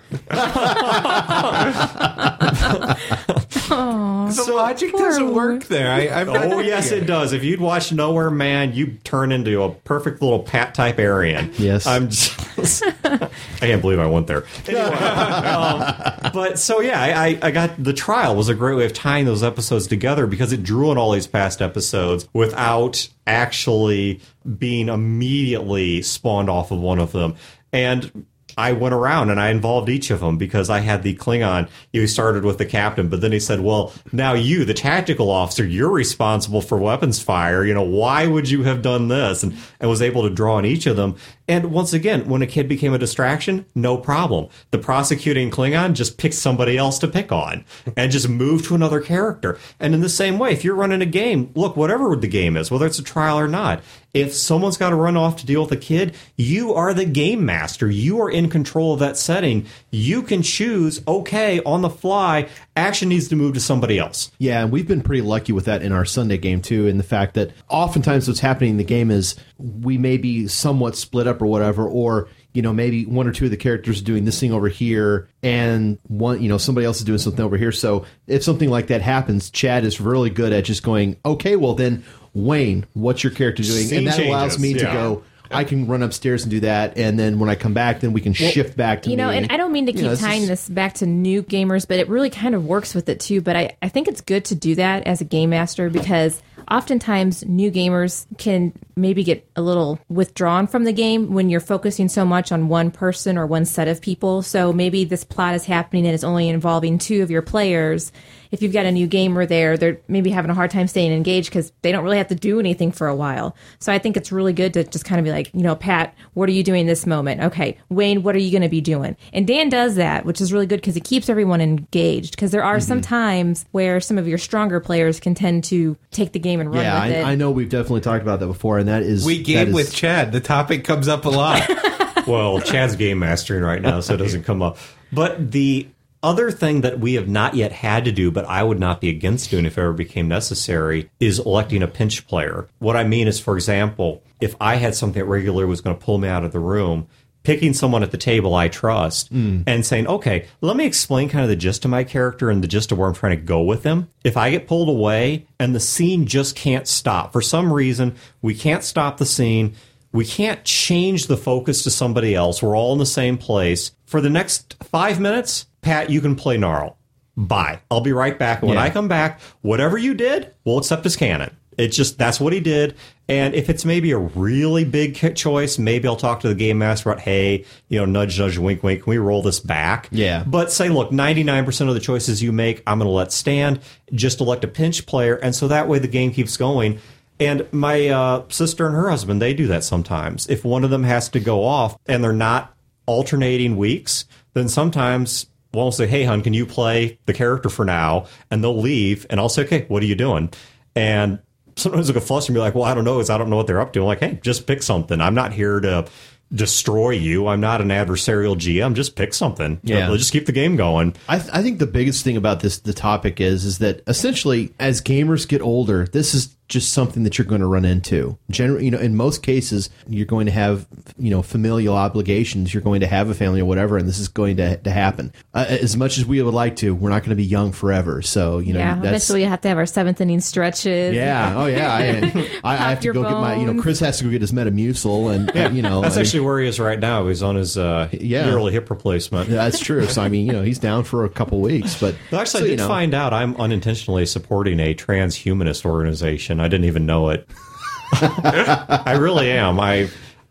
[SPEAKER 3] The logic doesn't work there. I've got
[SPEAKER 1] Oh, yes, it does. If you'd watch Nowhere Man, you turn into a perfect little Pat type Aryan.
[SPEAKER 2] Yes.
[SPEAKER 1] I'm just, I can't believe I went there. Anyway, but so yeah, I got the trial was a great way of tying those episodes together because it drew on all these past episodes without actually being immediately spawned off of one of them. And I went around and I involved each of them because I had the Klingon. He started with the captain, but then he said, well, now you, the tactical officer, you're responsible for weapons fire. Why would you have done this? And was able to draw on each of them. And once again, when a kid became a distraction, no problem. The prosecuting Klingon just picked somebody else to pick on and just move to another character. And in the same way, if you're running a game, look, whatever the game is, whether it's a trial or not, if someone's got to run off to deal with a kid, you are the game master. You are in control of that setting. You can choose, okay, on the fly, action needs to move to somebody else.
[SPEAKER 2] Yeah, and we've been pretty lucky with that in our Sunday game, too, in the fact that oftentimes what's happening in the game is we may be somewhat split up or whatever, or maybe one or two of the characters are doing this thing over here, and one, somebody else is doing something over here. So if something like that happens, Chad is really good at just going, okay, well then, Wayne, what's your character doing?
[SPEAKER 1] Scene
[SPEAKER 2] and that
[SPEAKER 1] changes,
[SPEAKER 2] allows me to go, I can run upstairs and do that, and then when I come back, then we can shift back to me.
[SPEAKER 4] And I don't mean to keep tying this back to new gamers, but it really kind of works with it too. But I think it's good to do that as a game master because oftentimes new gamers can maybe get a little withdrawn from the game when you're focusing so much on one person or one set of people. So maybe this plot is happening and it's only involving two of your players. If you've got a new gamer there, they're maybe having a hard time staying engaged because they don't really have to do anything for a while. So I think it's really good to just kind of be like, Pat, what are you doing this moment? Okay, Wayne, what are you going to be doing? And Dan does that, which is really good because it keeps everyone engaged. Because there are some times where some of your stronger players can tend to take the game and run with it.
[SPEAKER 2] I know we've definitely talked about that before, and that is...
[SPEAKER 3] We game with Chad. The topic comes up a lot.
[SPEAKER 1] Well, Chad's game mastering right now, so it doesn't come up. But the other thing that we have not yet had to do, but I would not be against doing if it ever became necessary, is electing a pinch player. What I mean is, for example, if I had something that regularly was going to pull me out of the room, picking someone at the table I trust and saying, okay, let me explain kind of the gist of my character and the gist of where I'm trying to go with them. If I get pulled away and the scene just can't stop, for some reason, we can't stop the scene, we can't change the focus to somebody else, we're all in the same place, for the next 5 minutes, Pat, you can play Gnarl. Bye. I'll be right back. And when I come back, whatever you did, we'll accept as canon. It's just, that's what he did. And if it's maybe a really big choice, maybe I'll talk to the game master about, hey, nudge, nudge, wink, wink, can we roll this back?
[SPEAKER 2] Yeah.
[SPEAKER 1] But say, look, 99% of the choices you make, I'm going to let stand. Just elect a pinch player. And so that way the game keeps going. And my sister and her husband, they do that sometimes. If one of them has to go off and they're not alternating weeks, then sometimes... Well, I'll say, hey, hon, can you play the character for now? And they'll leave, and I'll say, okay, what are you doing? And sometimes they'll get flustered and be like, well, I don't know, because I don't know what they're up to. I'm like, hey, just pick something. I'm not here to destroy you. I'm not an adversarial GM. Just pick something.
[SPEAKER 2] Yeah.
[SPEAKER 1] Just keep the game going.
[SPEAKER 2] I think the biggest thing about the topic is that essentially, as gamers get older, this is just something that you're going to run into. Generally, in most cases, you're going to have, familial obligations. You're going to have a family or whatever, and this is going to happen. As much as we would like to, we're not going to be young forever. So,
[SPEAKER 4] eventually you have to have our seventh inning stretches.
[SPEAKER 2] Yeah. Oh, yeah. I have to go get my, Chris has to go get his Metamucil, and
[SPEAKER 1] that's actually where he is right now. He's on his yearly hip replacement.
[SPEAKER 2] That's true. So, he's down for a couple weeks. But
[SPEAKER 1] actually, I did find out I'm unintentionally supporting a transhumanist organization. I didn't even know it. I really am. A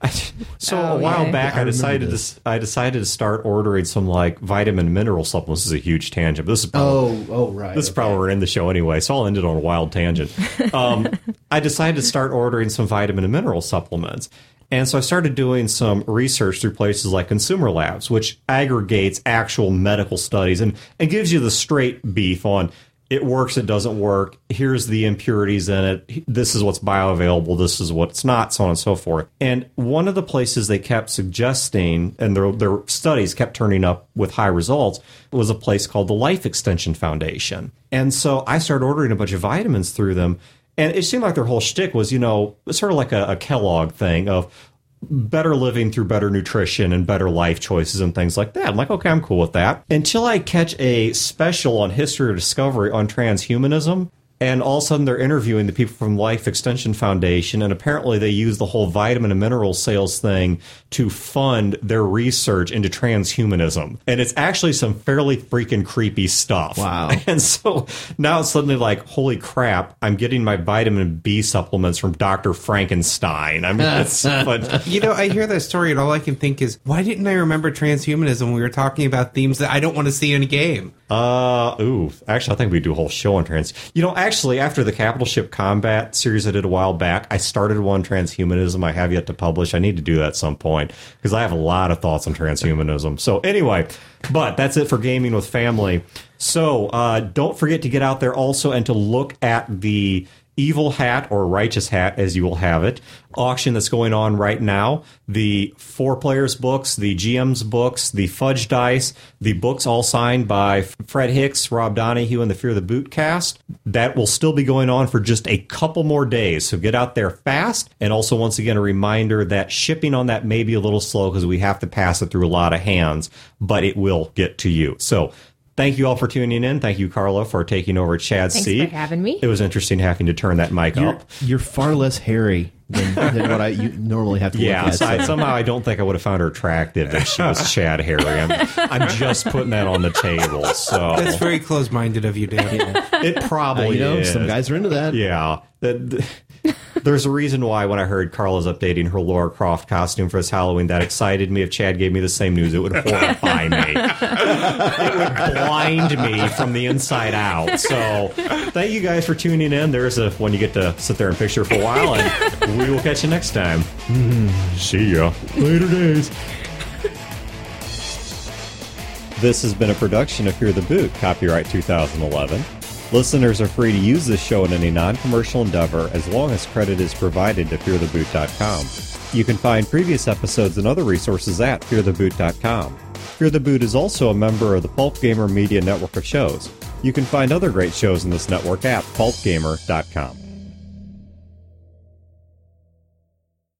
[SPEAKER 1] while back, I decided to start ordering some vitamin mineral supplements. This is a huge tangent. But this is probably,
[SPEAKER 2] right.
[SPEAKER 1] This is probably where we're in the show anyway. So I'll end it on a wild tangent. I decided to start ordering some vitamin and mineral supplements. And so I started doing some research through places like Consumer Labs, which aggregates actual medical studies and gives you the straight beef on it works, it doesn't work, here's the impurities in it, this is what's bioavailable, this is what's not, so on and so forth. And one of the places they kept suggesting, and their studies kept turning up with high results, was a place called the Life Extension Foundation. And so I started ordering a bunch of vitamins through them, and it seemed like their whole shtick was, sort of like a Kellogg thing of better living through better nutrition and better life choices and things like that. I'm like, okay, I'm cool with that. Until I catch a special on History or Discovery on transhumanism, And all of a sudden, they're interviewing the people from Life Extension Foundation, and apparently they use the whole vitamin and mineral sales thing to fund their research into transhumanism. And it's actually some fairly freaking creepy stuff.
[SPEAKER 2] Wow.
[SPEAKER 1] And so now it's suddenly like, holy crap, I'm getting my vitamin B supplements from Dr. Frankenstein. I mean, but
[SPEAKER 3] You know, I hear that story, and all I can think is, why didn't I remember transhumanism when we were talking about themes that I don't want to see in a game?
[SPEAKER 1] Actually, I think we do a whole show on trans. You know, actually, after the Capital Ship Combat series I did a while back, I started one transhumanism I have yet to publish. I need to do that at some point because I have a lot of thoughts on transhumanism. So anyway, but that's it for Gaming with Family. So don't forget to get out there also and to look at the Evil Hat, or Righteous Hat, as you will have it, auction that's going on right now. The 4Players books, the GM's books, the Fudge Dice, the books all signed by Fred Hicks, Rob Donahue, and the Fear the Boot cast. That will still be going on for just a couple more days, so get out there fast. And also, once again, a reminder that shipping on that may be a little slow because we have to pass it through a lot of hands, but it will get to you. So thank you all for tuning in. Thank you, Carla, for taking over Chad's seat.
[SPEAKER 4] Thanks for having me.
[SPEAKER 1] It was interesting having to turn that mic up.
[SPEAKER 2] You're far less hairy than what you normally have to look
[SPEAKER 1] Yeah,
[SPEAKER 2] at.
[SPEAKER 1] so somehow I don't think I would have found her attractive if she was Chad Harry. I'm just putting that on the table. So
[SPEAKER 3] That's very close-minded of you, Dan.
[SPEAKER 1] it probably is.
[SPEAKER 2] some guys are into that.
[SPEAKER 1] Yeah. There's a reason why when I heard Carla's updating her Lara Croft costume for this Halloween, that excited me. If Chad gave me the same news, it would horrify me. It would blind me from the inside out. So thank you guys for tuning in. There's one you get to sit there and picture for a while, and we will catch you next time. See ya. Later days. This has been a production of Fear the Boot, copyright 2011. Listeners are free to use this show in any non-commercial endeavor as long as credit is provided to feartheboot.com. You can find previous episodes and other resources at feartheboot.com. Fear the Boot is also a member of the Pulp Gamer Media network of shows. You can find other great shows in this network at pulpgamer.com.